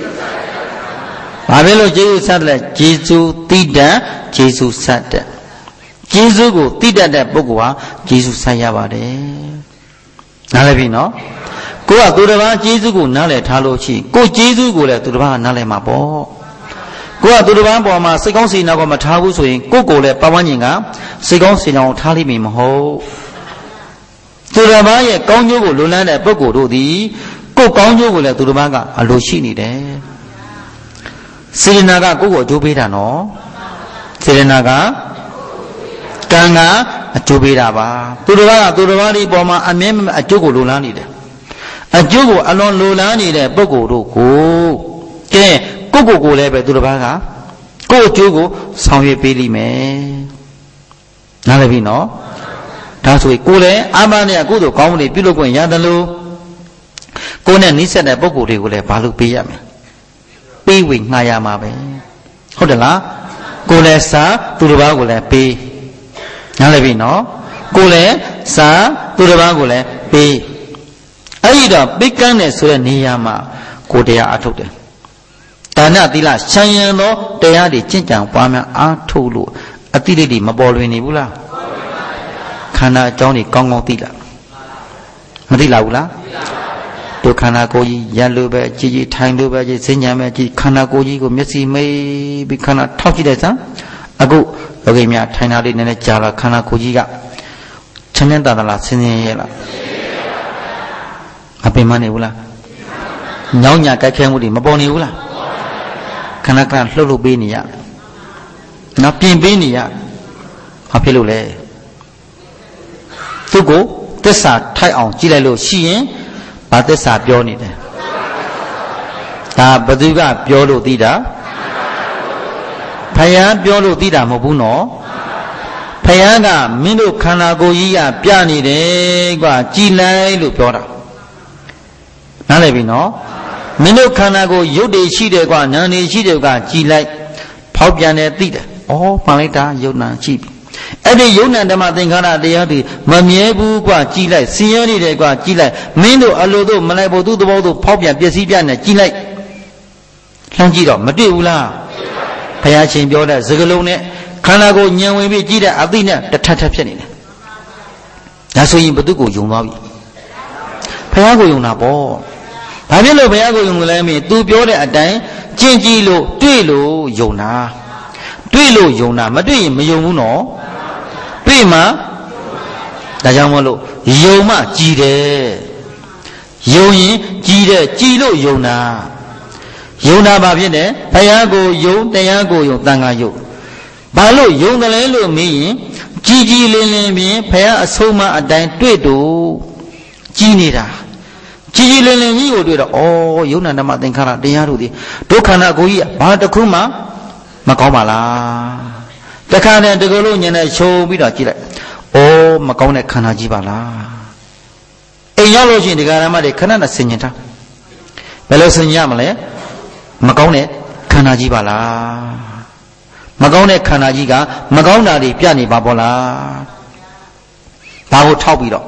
S1: ဘာပဲလို့ကျေးဇူးဆက်တယ်လဲကျေးဇူးတိတ္တကျေးဇူးဆက်တဲ့ကျေးဇူးကိုတိတတ်တဲ့ပုဂ္ဂိုလ်ဟာကျေးဇူးဆက်ရပါတယ်နားလည်ပြီနော်ကိုကသူတစ်ပါးကျေးဇူးကိုနားလည်ထားလို့ရှိကိုကျေးဇူးကိုလည်းသူတစ်ပါးကနားလည်မှာပေါ့ကိုကသူတစ်ပါးပေါ်မှာစိတ်ကောင်းစေနာကိုမထားဘူးဆိုရင်ကိုကိုလည်းပတ်ဝန်းကျင်ကစိတ်ကောင်းစေနာကိုထားလိမ့်မည်မဟုတ်သူတစ်ပါးရဲ့ကောင်းကျိုးကိုလွန်လန်းတဲ့ပုဂ္ဂိုလ်တို့သည်ကိုကောင်းကျိုးကိုလည်းသူတစ်ပါးကအလိုရှိနေတယ်စေနာကကိုကိုအကျိုးပေးတာနော်စေနာကကံကအကျိုးပေးတာပါသူတစ်ပါးကသူတစ်ပါးဒီပေါ်မှာအမြဲအကျိုးကိုလိုလားနေတယ်အကျိုးကိုအလွန်လိုလားနေတဲ့ပုဂ္ဂိုလ်တို့ကိုကဲကိုကိုကိုလည်းပဲသူတစ်ပါးကကိုအကျိုးကိုဆောင်ရွက်ပေးလိမ့်မယ်နားလည်ပြီနော်ဒါဆိုရင်ကိုယ်လည်းအာမနဲ့ကုသိုလ်ကောင်းမှုတွေပြုလုပ်ခွင့်ရတယ်လို့ကိုယ်နဲ့နှိစက်တဲ့ပုဂ္ဂိုလ်တွေကိုလည်းဘာလို့ပေးရမလဲပေးဝေငှားရမှာပဲဟုတ်တယ်လားကိုယ်လည်းစားသူတစ်ပါးကိုလည်းပေးနားလည်ပြီနော်ကိုယ်လည်းစားသူတစ်ပါးကိုလည်းပေးအဲ့ဒီတော့ပေးကမ်းတယ်ဆိုတဲ့နေရာမှာကိုယ်တရားအထုတ်တယ်ဒါနသီလချမ်းရံသောတရားတွေကျင့်ကြံပွားများအားထုတ်လို့အတိတ်တွေမပေါ်လွင်နေဘူးလားခန္ဓာအကြောင်းတွေကောင်းကောင်းသိလားမသိလားဘူးလားတို့ခန္ဓာကိုယ်ကြီးရလို့ပဲကြည်ကြည်ထိုင်လို့ပဲကြည်စဉ္ညာပဲကြည်ခန္ဓာကိုယ်ကြီးကိုမျက်စိမိတ်ပြီးခန္ဓာထောက်ကြည့်တဲ့စမ်းအခုယောဂီများထိုင်တာလေးနည်းနည်းကြာလာခန္ဓာကိုယ်ကြီးကချမ်းသာသလားဆင်းရဲရဲ့လားအပင်မနေဘူးလားညောင်းညာကြိုက်ခဲမှုတွေမပေါ်နေဘူးလားခဏခဏလှုပ်လှုပ်ပေးနေရနော်ပြင်ပေးနေရဘာဖြစ်လို့လဲသူကိုသစ္စာထိုက်အောင်ကြည့်လိုက်လို့ရှိရင်ဘာသစ္စာပြောနေတယ်ဒါဘသူကပြောလို့သိတာဖယားပြောလို့သိတာမဟုတ်ဘူးနော်ဖယားကမင်းတို့ခန္ဓာကိုယ်ကြီးကပြနေတယ်ကွာကြည်လိုက်လို့ပြောတာနားလည်ပြီနော်မင်းတို့ခန္ဓာကိုယ်ရုပ်တွေရှိတယ်ကွာနာမ်တွေရှိတယ်ကွာကြည်လိုက်ဖောက်ပြန်တယ်သိတယ်ဩမှန်လိုက်တာယုံနာရှိပြီအဲ့ဒီယုံနာဓမ္မသင်္ခါရတရားတွေမမြဲဘူးကွာကြည်လိုက်ဆင်းရဲနေတယ်ကွာကြည်လိုက်မင်းတို့အလိုတို့မလိုက်ဖို့သူ့သဘောတို့ဖောက်ပြန်ပျက်စီးပြနေကြည်လိုက်လှမ်းကြည့်တော့မတွေ့ဘူးလားဘုရားရှင်ပြောတဲ့စကားလုံးနဲ့ခန္ဓာကိုယ်ညံဝင်ပြီးကြည်တဲ့အသိနဲ့တထထဖြစ်နေတယ်ဒါဆိုရင်ဘသူကိုယုံသွားပြီဘုရားကိုယုံတာပေါ့ဘာဖြစ်လို့ဘုရားကိုယုံလဲမင်း तू ပြောတဲ့အတိုင်းကျင့်ကြည့်လို့တွေ့လို့ယုံတာတွေ့လို့ယုံတာမတွေ့ရင်မယုံဘူးနော်တွေ့မှဒါကြောင့်မလို့ယုံမှကြည်တယ်ယုံရင်ကြည်တယ်ကြည်လို့ယုံတာယုံတာဘာဖြစ်တယ်ဘုရားကိုယုံတရားကိုယုံတန်ခါယုံဘာလို့ယုံတယ်လဲလို့မေးရင်ကြည်ကြည်လင်းလင်းဖြင့်ဘုရားအဆုံးအမအတိုင်းတွေ့တော့ကြည်နေတာကြည်ကြည်လင်းလင်းကြီးကိုတွေ့တော့ဩယုံနာဓမ္မသင်္ခါရတရားတို့ဒီဒုက္ခနာကိုကြီးကဘာတစ်ခုမှမကောင်းပါလားတခါနဲ့တကယ်လို့ညနေရှုံပြီးတော့ကြည့်လိုက်ဩမကောင်းတဲ့ခန္ဓာကြီးပါလားအိမ်ရောက်လို့ရှိရင်ဒီကရမတွေခဏနဲ့ဆင်ញင်ထားဘယ်လိုဆင်ញင်ရမလဲမကောင်းတဲ့ခန္ဓာကြီးပါလားမကောင်းတဲ့ခန္ဓာကြီးကမကောင်းတာတွေပြနေပါဘောလားဘာကိုထောက်ပြီးတော့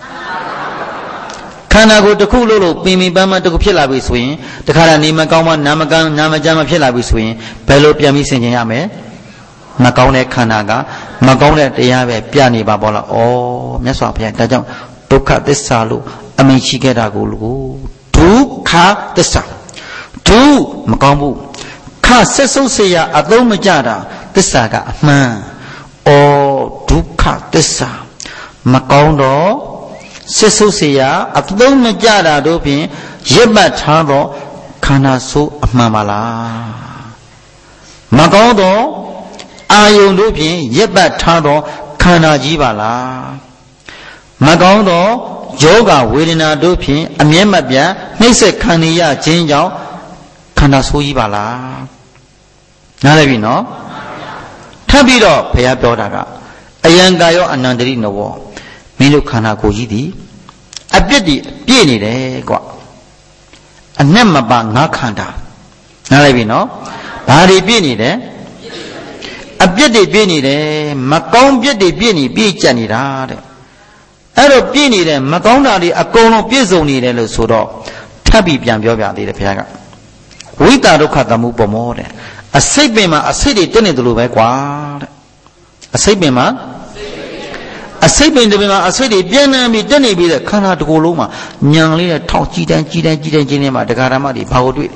S1: ခန္ဓာကိုယ်တစ်ခုလို့လို့ပင်ပင်ပန်းပန်းတစ်ခုဖြစ်လာပြီဆိုရင်တခါတည်းနေမကောင်းမှနာမကန်းနာမကြမ်းမဖြစ်လာပြီဆိုရင်ဘယ်လိုပြန်ပြီးဆင်ခြင်ရမလဲမကောင်းတဲ့ခန္ဓာကမကောင်းတဲ့တရားပဲပြနေပါဘောလားဩမြတ်စွာဘုရားဒါကြောင့်ဒုက္ခသစ္စာလို့အမိန့်ရှိခဲ့တာကိုလို့ဒုက္ခသစ္စာဒုမကောင်းဘူးခဆက်ဆုပ်เสียအသုံးမကျတာသစ္စာကအမှန်ဩဒုက္ခသစ္စာမကောင်းတော့စစ်ဆုပ်เสียအသုံးမကျတာတို့ဖြင့်ရစ်ပတ်ထားတော့ခန္ဓာဆိုးအမှန်ပါလားမကောင်းတော့အာယုန်တို့ဖြင့်ရစ်ပတ်ထားတော့ခန္ဓာကြီးပါလားမကောင်းတော့ယောဂဝေဒနာတို့ဖြင့်အမြဲမပြတ်နှိမ့်ဆက်ခံရခြင်းကြောင့်ခန္ဓာဆိုးကြီးပါလားနားလည်ပြီနော်ထပ်ပြီးတော့ဘုရားပြောတာကအယံကာယောအနန္တရိနဝမင်းတို့ခန္ဓာကိုယ်ကြီးသည်အပြစ်တွေပြည့်နေတယ်ကွာအနက်မပါငါခန္ဓာနားလည်ပြီနော်ဘာတွေပြည့်နေတယ်အပြစ်တွေပြည့်နေတယ်မကောင်းပြစ်တွေပြည့်နေပြည့်ကျက်နေတာတဲ့အဲ့တော့ပြည့်နေတယ်မကောင်းတာတွေအကုန်လုံးပြည့်စုံနေတယ်လို့ဆိုတော့ထပ်ပြီးပြန်ပြောပြသေးတယ်ဘုရားကဝိတာဒုက္ခသမုပ္ပမောတဲ့အစိတ်ပင်မှာအစိတ်တွေတက်နေတယ်လို့ပဲကွာတဲ့အစိတ်ပင်မှာအစိတ်ပင်တွေမှာအစိတ်တွေပြန့်နှံ့ပြီးတက်နေပြီးတဲ့ခန္ဓာတစ်ခုလုံးမှာညံလေးနဲ့ထောက်ကြည့်တိုင်းကြည့်တိုင်းကြည့်တိုင်းချင်းချင်းမှာတရားဓမ္မတွေဘာကိုတွေ့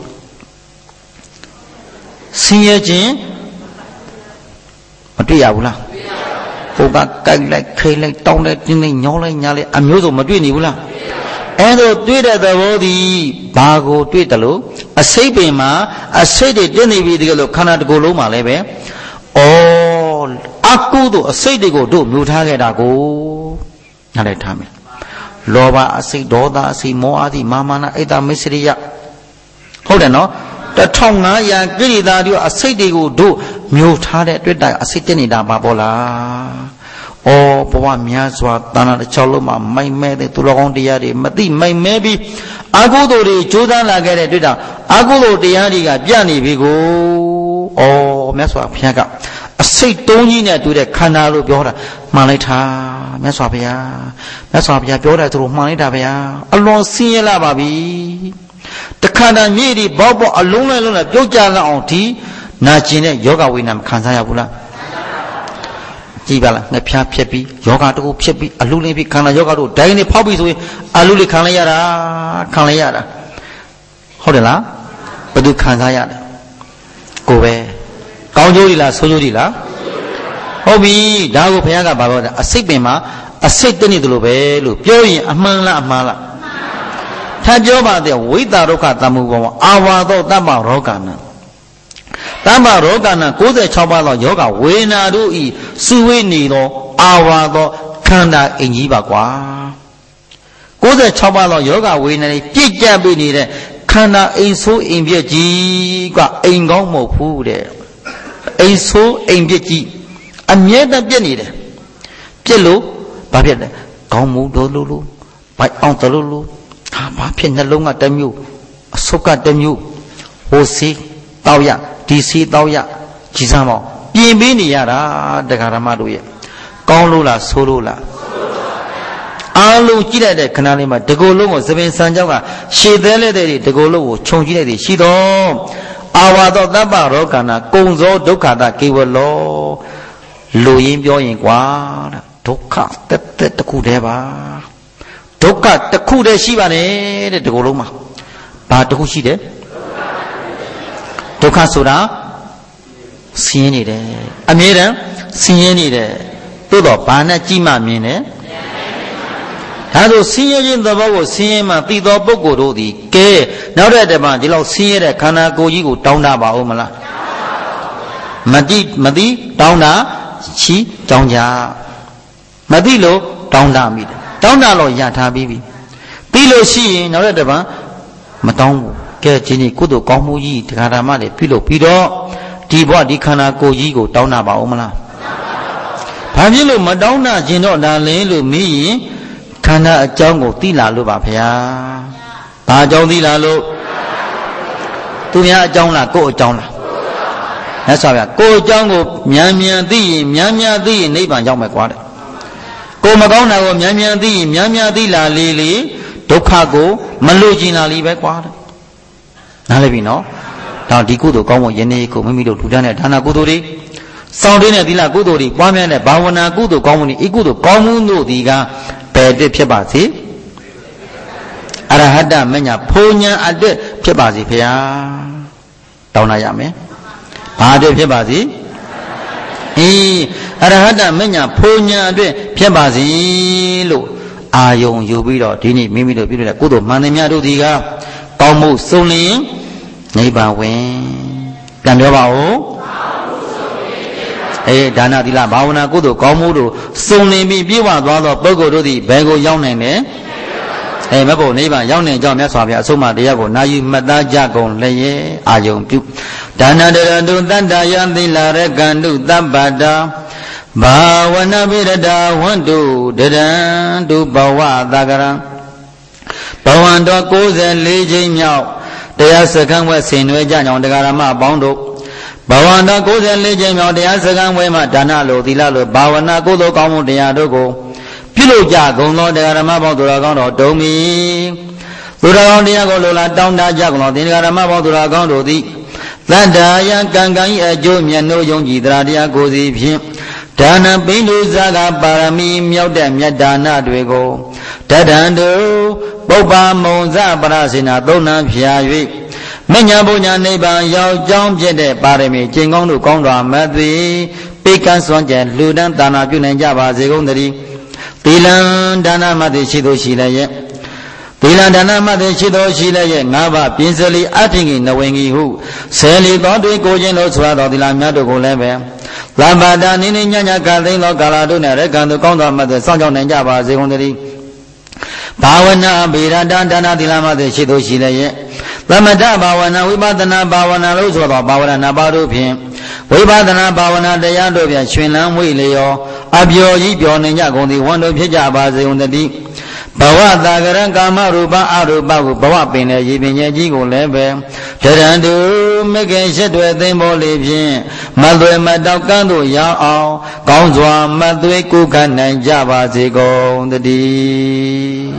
S1: ဆင်းရဲခြင်းမတွေ့ရဘူးလားကိုယ်ကကြိုက်လိုက်ခိလိုက်တောင်းလိုက်တင်းလိုက်ညောင်းလိုက်ညာလိုက်အမျိုးစုံမတွေ့နေဘူးလားအဲ့ဒါတွေ့တဲ့သဘောသည်ဘာကိုတွေ့တယ်လို့အစိတ်ပင်မှာအစိတ်တွေတက်နေပြီးတကယ်လို့ခန္ဓာတစ်ခုလုံးမှာလည်းပဲဩအကုသို့အစိတ်တွေကိုတို့မြူထားခဲ့တာကိုနားလည်ထားမယ်လောဘအစိတ်ဒေါသအစိတ်မောဟအစိတ်မာမာနအိတ်တမစ္စရိယဟုတ်တယ်နော်တထောင်ငါးရာကိရိတာတို့အစိတ်တွေကိုတို့မြူထားတဲ့အတွက်တိုင်အစိတ်တက်နေတာပါပေါ့လားဩ哦，不话面说，当然的桥路嘛，没没的，都老讲底下的，没的没没比，阿古多的就当那个的对的，阿古多底下的个变你屁股，哦，面说偏个，谁东西呢？对的，看那路标的，马来茶，面说偏呀，面说偏标的都马来茶偏呀，阿龙新了吧比，这看那你的宝宝阿龙来龙来标价了奥提，那今天有个为难看啥也不啦。ကြည့်ပါလားငါဖျားဖြက်ပြီးယောဂတကူဖြက်ပြီးအလူလေးပြီးခံလာယောဂတို့ဒိုင်းနေဖောက်ပြီးဆိုရင်အလူလေးခံလိုက်ရတာခံလိုက်ရတာဟုတ်တယ်လားဘယ်သူခံစားရတယ်ကိုပဲကောင်းကျိုးဒီလားဆိုးကျိုးဒီလားဟုတ်ပြီဒါကိုဘုရားကဘာပြောတာအစိတ်ပင်မှာအစိတ်တနည်းတလို့ပဲလို့ပြောရင်အမှန်လားအမှားလားထပ်ပြောပါတဲ့ဝိတာဒုက္ခတမှုဘောအာဝါသောတမ္ပရောဂနာတမ္ပရောဂနာ၉၆ပါးသောယောဂဝေနာတို့ဤစုဝေးနေသောအာဝါသောခန္ဓာအိမ်ကြီးပါကွာ၉၆ပါးသောယောဂဝေနာတွေပြည့်ကြပ်ပြီးနေတဲ့ခန္ဓာအိမ်ဆိုးအိမ်ပြည့်ကြီးကအိမ်ကောင်းမဟုတ်ဘူးတဲ့အိမ်ဆိုးအိမ်ပြည့်ကြီးအမြဲတမ်းပြည့်နေတယ်ပြည့်လို့ဘာဖြစ်လဲကောင်းမှုတို့လို့လို့ဘိုက်အောင်တလို့လို့ဟာဘာဖြစ်နှလုံးကတစ်မျိုးအဆုတ်ကတစ်မျိုးဟိုစီတောက်ရဒီစီတောက်ရကြည်စမ်းပေါ့ပြင်ပေးနေရတာတရားဓမ္မတို့ရဲ့ကောင်းလို့လားဆိုးလို့လားအားလုံးကြည့်လိုက်တဲ့ခဏလေးမှာတကူလုံးကိုသပင်ဆန်ကြောက်ကရှည်သေးတဲ့တကူလုံးကိုခြုံကြည့်လိုက်တယ်ရှိတော့အာဝါသောတပ္ပရောဂနာကုံသောဒုက္ခတာကေဝလောလူရင်းပြောရင်ကွာဒုက္ခတက်တက်တစ်ခုတည်းပါဒုက္ခတစ်ခုတည်းရှိပါနဲ့တဲ့တကူလုံးမှာဘာတစ်ခုရှိတယ်ဒုက္ခဆိုတာဆင်းရဲနေတယ်အမြဲတမ်းဆင်းရဲနေတယ်သို့တော့ဘာနဲ့ကြည့်မှမြင်တယ်ဒါဆိုဆင်းရဲခြင်းသဘောကိုဆင်းရဲမှသိသောပုဂ္ဂိုလ်တို့သည်ကဲနောက်တဲ့တည်းမှာဒီလောက်ဆင်းရဲတဲ့ခန္ဓာကိုယ်ကြီးကိုတောင်းတပါဦးမလားမတိမတိတောင်းတာချီတောင်းကြမတိလို့တောင်းတမိတယ်တောင်းတလို့ရထားပြီးပြီပြီးလို့ရှိရင်နောက်တဲ့တည်းမှာမတောင်းဘူးကဲဒီနေ့ကုသိုလ်ကောင်းမှုကြီးတရားဓမ္မတွေပြုလို့ပြီးတော့ဒီဘဝဒီခန္ဓာကိုယ်ကြီးကိုတောင်းတာပါဦးမလားဘာဖြစ်လို့မတောင်းတာခြင်းတော့ဒါလဲလို့မေးရင်ခန္ဓာအကြောင်းကိုသိလာလို့ပါဗျာဘာအကြောင်းသိလာလို့သူများအကြောင်းလားကိုယ့်အကြောင်းလားမြတ်စွာဘုရားကိုယ့်အကြောင်းကိုမြန်မြန်သိရင်မြန်မြန်သိရင်နိဗ္ဗာန်ရောက်မယ်ကွာတဲ့ကိုယ်မကောင်းတာကိုမြန်မြန်သိရင်မြန်မြန်သိလာလေလေဒုက္ခကိုမလို့ကျင်လာလိပဲကွာတဲ့နားလည်ပြီနော်ဒါဒီကုသိုလ်ကောင်းဖို့ယနေ့ကိုမိမိတို့ထူထမ်းတဲ့ဒါနကုသိုလ်တွေစောင့်တင်းတဲ့သီလကုသိုလ်တွေပွားများတဲ့ဘာဝနာကုသိုလ်ကောင်းမှုတွေဤကုသိုလ်ကောင်းမှုတို့ဒီကဘယ်တစ်ဖြစ်ပါစေအရဟတမညာဖုန်ညာအတက်ဖြစ်ပါစေဖေဟာတောင်းလာရမယ်ဘာအတွက်ဖြစ်ပါစေအေးအရဟတမညာဖုန်ညာအတွက်ဖြစ်ပါစေလို့အာယုံယူပြီးတော့ဒီနေ့မိမိတို့ပြုတဲ့ကုသိုလ်မှန်သမျှတို့ဒီကကောင်းမှုစုံလင်နိဗ္ဗာန်ဝင်ပြန်ပြောပါဦးအေးဒါနသီလဘာဝနာကုသိုလ်ကောင်းမှုတို့စုံလင်ပြီးပြည့်ဝသွားသောပုဂ္ဂိုလ်တို့သည်ဘယ်ကိုရောက်နိုင်လဲအေးမဖို့နိဗ္ဗာန်ရောက်နိုင်ကြောင်းမြတ်စွာဘုရားအဆုံးအမတရားကိုနာယူမှတ်သားကြကုန်လျက်အာယုံပြုဒါနတရတုတတ္တယသီလရကန္တုတပ္ပတာဘာဝနာပိရတာဝန္တုတရံတုဘဝသကရံဘဝံတော်၉၄ချိန်မြောက်တရားစခန်းဝဲဆင်နွှဲကြကြောင်းတရားဓမ္မအပေါင်းတို့ဘဝန္တော်၉၄ချိန်မြောက်တရားစခန်းဝဲမှာဒါနလိုသီလလိုဘာဝနာကုသိုလ်ကောင်းမှုတရားတို့ကိုပြုလုပ်ကြကုန်သောတရားဓမ္မပေါင်းသူတော်ကောင်းတော်တုံးမီသူတော်ကောင်းတရားကိုလိုလားတောင်းတကြကုန်သောတရားဓမ္မပေါင်းသူတော်ကောင်းတို့သည်သတ္တယံကံကံ၏အကျိုးမြတ်နိုးယုံကြည်တရားတရားကိုစီဖြင့်ဒါနပိန္ဒုဇာကပါရမီမြောက်တဲ့မြတ်ဒါနတွေကိုတတံတုပုပ္ပမုံဇပရစေနာသုံးနှံဖြာ၍မညာဘုညာနိဗ္ဗာန်ရောက်ကြောင်းဖြစ်တဲ့ပါရမီကျင့်ကောင်းတို့ကောင်းစွာမသိပိကံစွန့်ကြံလူတန်းဒါနပြုနိုင်ကြပါစေကုန်သတည်းသီလံဒါနမသိရှိသူရှိလည်းရဲ့သီလဒါနမသိရှိသူရှိလည်းရဲ့ငါးပါးပြင်းစလီအထင်ကြီးနဝင်ကြီးဟုဆယ်လီတော်တွေကိုခြင်းလို့ဆိုရတော်သီလမြတ်တို့ကိုလည်းပဲလမ္ဘာတာနိနိညညကသိသောကာလတို့နဲ့ရကံသူကောင်းသောမသိစောင့်ကြောင်းနိုင်ကြပါစေကုန်သတည်းဘာဝနာဗေရတဒါနသီလမသိရှိသူရှိလည်းရဲ့သမထဘာဝနာဝိပဿနာဘာဝနာလို့ဆိုတော့ဘာဝနာနှစ်ပါးတို့ဖြင့်ဝိပဿနာဘာဝနာတရားတို့ဖြင့်ရှင်လန်းမွေလျောအပျော်ကြီးပျော်နေကြကုန်သည်ဝန်တို့ဖြစ်ကြပါစေုံတည်းဘဝတာကရံကာမရူပအရူပကိုဘဝပင်တဲ့ရည်ပင်ရဲ့ကြီးကိုလည်းပဲတရံတုမကင်ရှစ်တွေသိမ့်ပေါ်လေဖြင့်မသွေမတောက်ကန်းတို့ရောက်အောင်ကောင်းစွာမသွေကုခနိုင်ကြပါစေကုန်တည်း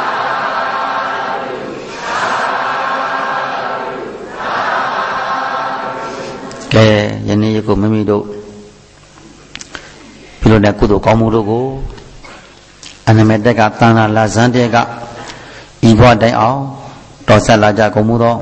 S1: ကဲယနေ့ယခုမိမိတို့ပြုလို့တဲ့ကုသိုလ်ကောင်းမှုတို့ကိုအနမေတ္တကသန္တာလာဇန်တဲ့ကဤဘဝတိုင်အောင်တော်ဆက်လာကြကုန်မှုသော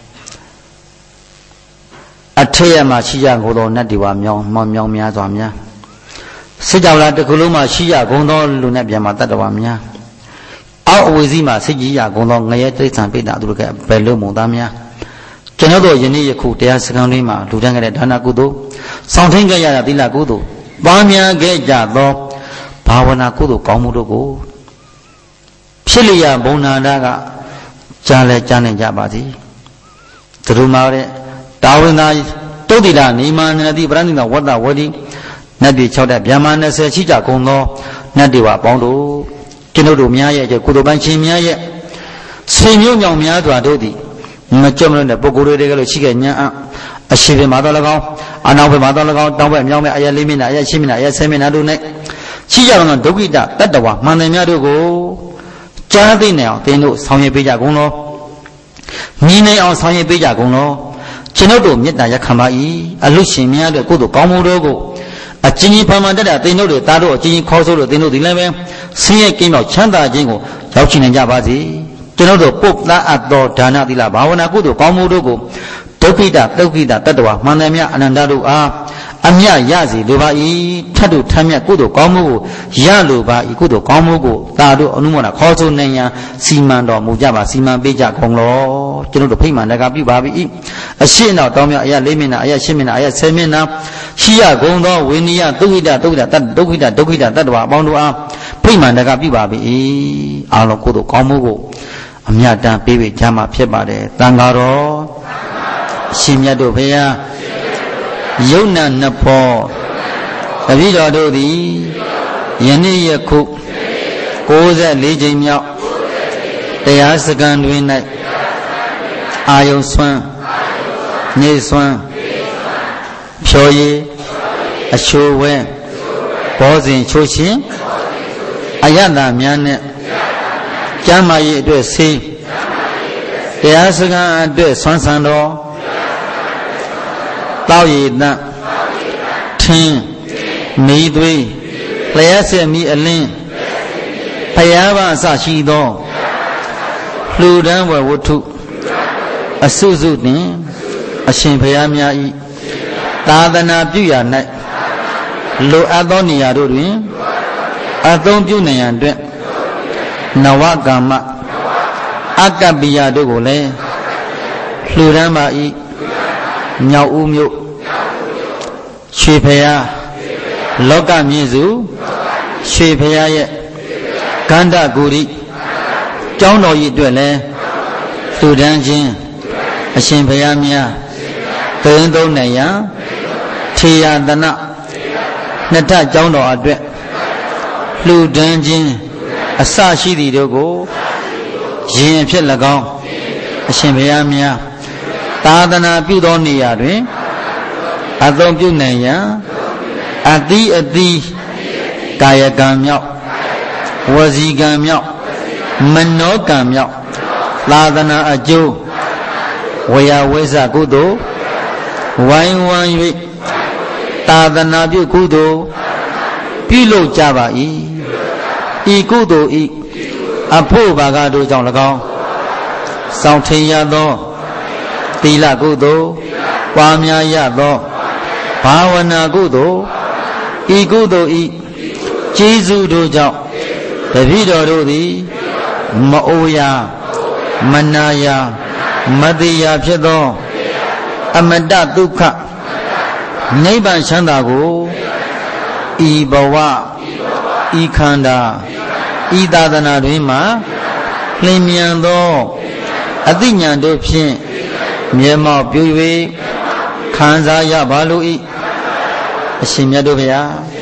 S1: အထက်ရမှာရှိကြကုန်သောနတ်ဒီဝါမြောင်းမောင်မြောင်းများစွာများစစ်ကြောလာတစ်ခုလုံးမှာရှိကြကုန်သောလူနဲ့ပြန်မှာတတ္တဝါများအောက်အဝေစီမှာစစ်ကြီးရကုန်သောငရဲတိရစ္ဆာန်ပိဋကသူတို့ကဘယ်လိုမုံသားများကျွန်တော်တို့ယနေ့ယခုတရားစခန်းလေးမှာလူတန်းခဲ့တဲ့ဒါနကုသိုလ်ဆောင်ထိန်ခဲ့ရတဲ့သီလကုသိုလ်ပွားများခဲ့ကြသောဘာဝနာကုသိုလ်ကောင်းမှုတို့ကိုဖြစ်လျက်ဘုံနာတာကကြားလဲကြားနိုင်ကြပါစေသူတို့မှာတဲ့တာဝိနာတုတ်တိတာနေမာနတိပရဏိတဝတ္တဝတိနတ်တွေ၆တက်ဗျာမာ၂၀ရှိကြကုန်သောနတ်တွေဝအပေါင်းတို့ကျွန်တို့တို့များရဲ့ကုသိုလ်ပိုင်းချင်းများရဲ့ဆွေမျိုးမြောင်များစွာတို့သည်မကြွမလို့တဲ့ပုဂ္ဂိုလ်တွေကလို့ရှိခဲ့ညာအရှိပင်မှာတော့၎င်းအနောက်ဘက်မှာတော့၎င်းတောင်ဘက်မြောင်ဘက်အရက်လေးမျက်နှာအရက်ရှင်းမျက်နှာအရက်ဆယ်မျက်နှာတို့နဲ့ရှိကြတော့ဒုက္ခိတတတ္တဝါမှန်တယ်များတို့ကိုကြားသိနေအောင်သင်တို့ဆောင်ရွက်ပေးကြကုန်လောမြင်နိုင်အောင်ဆောင်ရွက်ပေးကြကုန်လောကျွန်ုပ်တို့မေတ္တာရက်ခံပါ၏အလုရှင်များတို့ကုသိုလ်ကောင်းမှုတို့ကိုအချင်းချင်းဖန်ဖန်တက်တာသင်တို့တွေသားတို့အချင်းချင်းခေါ်ဆိုလို့သင်တို့ဒီလည်းပဲဆင်းရဲကင်းမြောက်ချမ်းသာခြင်းကိုရောက်ချင်နိုင်ကြပါစေကျွန်တော်တို့ပုပ္ပအပ်သောဒါနသီလဘာဝနာကုသိုလ်ကောင်းမှုတို့ကိုဒုက္ခိတဒုက္ခိတတတ္တဝါမှန်တယ်များအနန္တတို့အားအမြတ်ရစီလိုပါ၏ထတ်တို့ထမ်းမြတ်ကုသိုလ်ကောင်းမှုကိုရလိုပါ၏ကုသိုလ်ကောင်းမှုကိုသာတို့အနုမောဒခေါ်ဆိုနိုင်ရန်စီမံတော်မူကြပါစီမံပေးကြကုန်လောကျွန်တော်တို့ဖိမှန်တကာပြုပါပြီအရှိနောက်တောင်းမြတ်အရာလေးမျက်နှာအရာရှင်းမျက်နှာအရာဆယ်မျက်နှာရှိရကုန်သောဝိနည်းဒုက္ခိတဒုက္ခိတတဒုက္ခိတဒုက္ခိတတတ္တဝါအပေါင်းတို့အားဖိမှန်တကာပြုပါပြီအားလုံးကုသိုလ်ကောင်းမှုကိုအမြတ်တမ်းပေးပေးကြမှာဖြစ်ပါတယ်တန်ဃာတော်အရှင်မြတ်တို့ဘုရားယုံနာနှစ်ဖောတပည့်တော်တို့သည်ယနေ့ယခုကိုးဆယ်လေးကြိမ်မြောက်တရားစခန်းတွင်၌အာယုံဆွမ်းနေဆွမ်းဖြောရည်အချိုးဝဲဘောဇင်ချိုးခြင်းအယတ္တများနဲ့ကျမ်းမာရေးအတွက်ဆေးတရားစခန်းအတွက်ဆွမ်းဆန်တော်တောက်ရည်တန့်ထင်းမီးသွေးလျှက်ဆက်မီးအလင်းဖယားပါအစရှိသောလှူဒန်းဝယ်ဝတ္ထုအစုစုနှင့်အရှင်ဖယားများဤသာသနာပြုရာ၌လိုအပ်သောနေရာတို့တွင်အသုံးပြုနိုင်ရန်အတွက်နဝကမ္မအကပ္ပိယတို့ကိုလည်းလှူဒန်းပါ၏မြောက်ဦးမြို့ရွှေဖယားလောကမြင့်စုရွှေဖယားရဲ့ကန္တဂူရိကျောင်းတော်ကြီးအတွက်လည်းလှူဒန်းခြင်းအရှင်ဖယားများသိန်းသုံးနိုင်ရန်ထေရတနနှစ်ထပ်ကျောင်းတော်အတွက်လှူဒန်းခြင်းအစရှိသည်တို့ကိုရင်ဖြစ်၎င်းအရှင်ဘုရားများသာသနာပြုသောနေရာတွင်အသုံးပြုနိုင်ရန်အသီးအသီးကာယကံမြောက်ဝစီကံမြောက်မနောကံမြောက်သာသနာအကျိုးဝေယဝိဇ္ဇကုသိုလ်ဝိုင်းဝန်း၍သာသနာပြုကုသိုလ်ပြုလုပ်ကြပါ၏ဤကုသိုလ်ဤအဖို့ဘာကတို့ကြောင့်၎င်းစောင့်ထင်ရသောသီလကုသိုလ်ပွားများရသောဘာဝနာကုသိုလ်ဤကုသိုလ်ဤကျေးဇူးတို့ကြောင့်တပည့်တော်တို့သည်မအိုရာမနာရာမတိရာဖြစ်သောအမတဒုက္ခနိဗ္ဗာန်ချမ်းသာကိုဤဘဝဤခန္ဓာဤသာသနာတွင်မှလင်းမြန်သောအသိဉာဏ်တို့ဖြင့်မျက်မှောက်ပြု၍ခံစားရပါလို၏အရှင်မြတ်တို့ဗျာ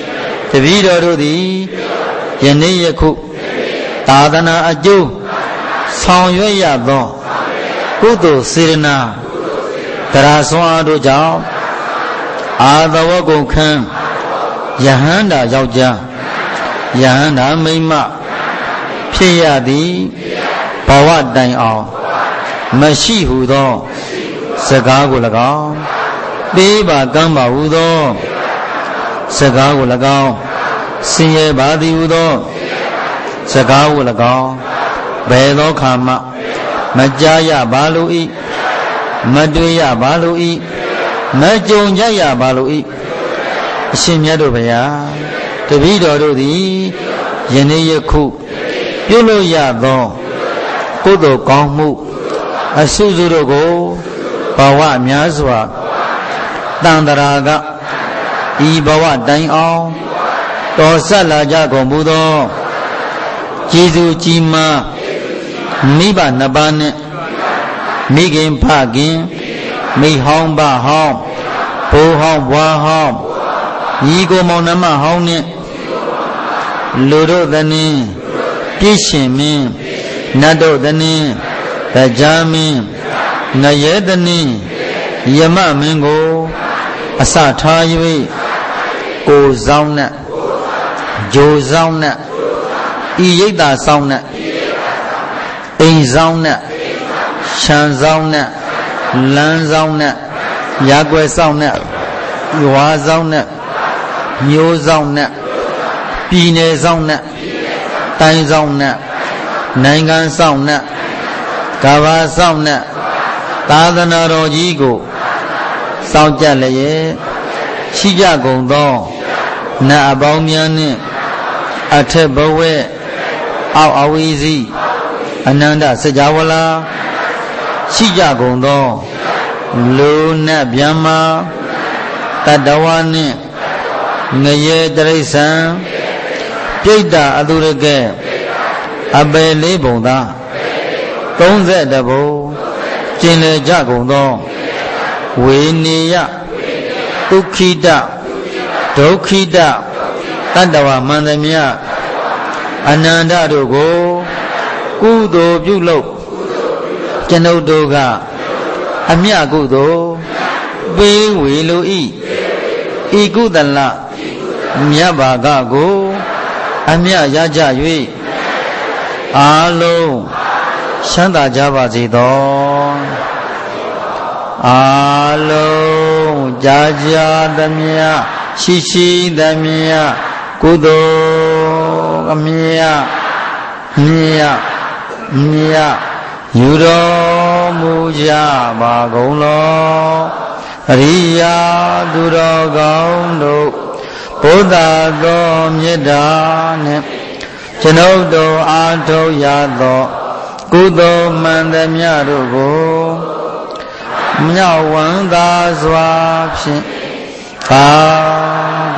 S1: တပည့်တော်တို့သည်ယနေ့ယခုသာသနာအကျိုးဆောင်ရွက်ရသောကုသိုလ်စေရနာတရားစွမ်းအားတို့ကြောင့်အာသဝကုန်ခံယဟန္တာယောက်ျားယဟန္တာမိန်းမဖြစ်ရသည်ဘဝတိုင်အောင်မရှိဟုသောစကားကို၎င်းပေးပါကမ်းပါဟုသောစကားကို၎င်းဆင်းရဲပါသည်ဟုသောစကားကို၎င်းဘယ်သောခါမှမကြားရပါလို၏မတွေ့ရပါလို၏မကြုံကြရပါလို၏အရှင်မြတ်တို့ဗျာတပည့်တော်တို့သည်ယနေ့ယခုပြုလို့ရသောကုသိုလ်ကောင်းမှုအဆုစုတို့ကိုဘဝများစွာတန်တရာကဤဘဝတိုင်အောင်တော်ဆက်လာကြကုန်မူသောကျေးဇူးကြီးမားမိဘနှစ်ပါးနှင့်မိခင်ဖခင်မိဟောင်းဘဟောင်းဘိုးဟောင်းဘွားဟောင်းညီကိုမောင်နှမဟောင်းနှင့်လူတို့သနှင့်ပြည့်ရှင်မင်းနတ်တို့သနှင့်တရားမင်းငရဲသနှင့်ယမမင်းကိုအစထား၍ကိုဆောင်နှင့်ဂျိုဆောင်နှင့်ဤရိတ်တာဆောင်နှင့်အိမ်ဆောင်နှင့်ရှံဆောင်နှင့်လမ်းဆောင်နှင့်ရာကွယ်ဆောင်နှင့်ရွာဆောင်နှင့်မျိုးဆောင်နှင့်ပြည်နယ်ဆောင်နှင့်တိုင်းဆောင်နှင့်နိုင်ငံဆောင်နှင့်ကဘာဆောင်နှင့်သာသနာတော်ကြီးကိုစောင့်ကြလျက်ရှိကြကုန်သောနတ်အပေါင်းများနှင့်အထက်ဘဝအောက်အဝီစီအနန္တစကြဝဠာရှိကြကုန်သောလူနတ်ဗျမတတဝါနှင့်ငရေတရိစ္ဆာန်ပြိတ္တာအတုရကဲအပယ်လေးပုံသာသုံးဆယ်တဘုံကျင်လေကြကုန်သောဝေနေယဒုက္ခိတဒုက္ခိတတတဝမန္တမြအနန္တတို့ကိုကုသိုလ်ပြုလုပ်ကျွန်ုပ်တို့ကအမြတ်ကုသိုလ်ပေးဝေလို၏ဤကုသလမြတ်ဘာကကိုအမြတ်ရကြ၍အာလုံးချမ်းသာကြပါစေသောအာလုံးကြာကြာသမျှရှိရှိသမျှကုသိုလ်အမြတ်မြတ်မြတ်ယူတော်မူကြပါကုန်လောအရိယာသူတော်ကောင်းတို့ဘုဒ္ဓသောမေတ္တာနှင့်ကျွန်ုပ်တို့အားထုတ်ရသောကုသိုလ်မှန်သမျှတို့ကိုမြောက်ဝမ်းသာစွာဖြင့်သာဓု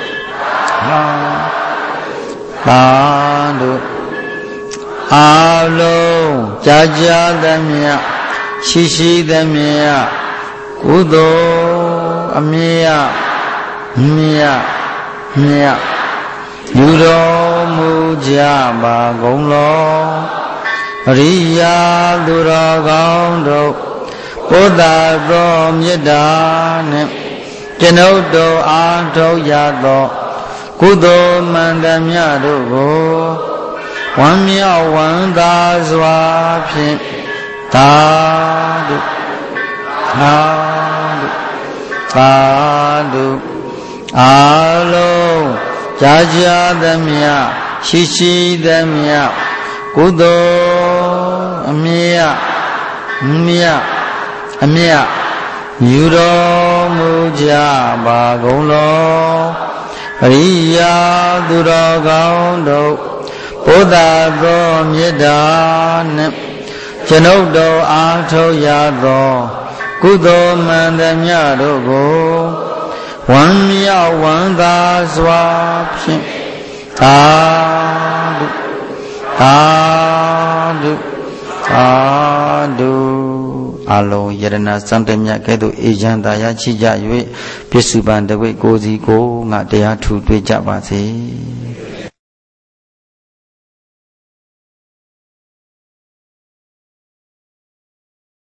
S1: သာဓုအာလုံးကြာကြာသမျှရှိရှိသမျှကုသိုလ်အမြတ်မြတ်မြတ်ယူတော်မူကြပါကုန်လောအရိယာသူတော်ကောင်းတို့ဘုဒ္ဓသောမေတ္တာနှင့်ကျွန်ုပ်တို့အားထုတ်ရသောကုသိုလ်မှန်သမျှတို့ကိုဝမ်းမြောက်ဝမ်းသာစွာဖြင့်သာဓုသာဓုသာဓုအာလုံးကြာကြာသမျှရှိရှိသမျှကုသိုလ်အမြတ်မြတ်အမြတ်ယူတော်မူကြပါကုန်လောအရိယာသူတော်ကောင်းတို့ဘုဒ္ဓသောမေတ္တာနှင့်ကျွန်ုပ်တို့အားထုတ်ရသောကုသိုလ်မှန်သမျှတို့ကိုဝမ်းမြောက်ဝမ်းသာစွာဖြင့်သာဓုသာဓုသာဓုအာအာလုံးယရဏစံတမြတ်ကဲ့သို့အေချမ်းသာရရှိကြ၍ပစ္စုပန်တဝိကိုစီကိုငါတရားထူတွေ့ကြပါစေ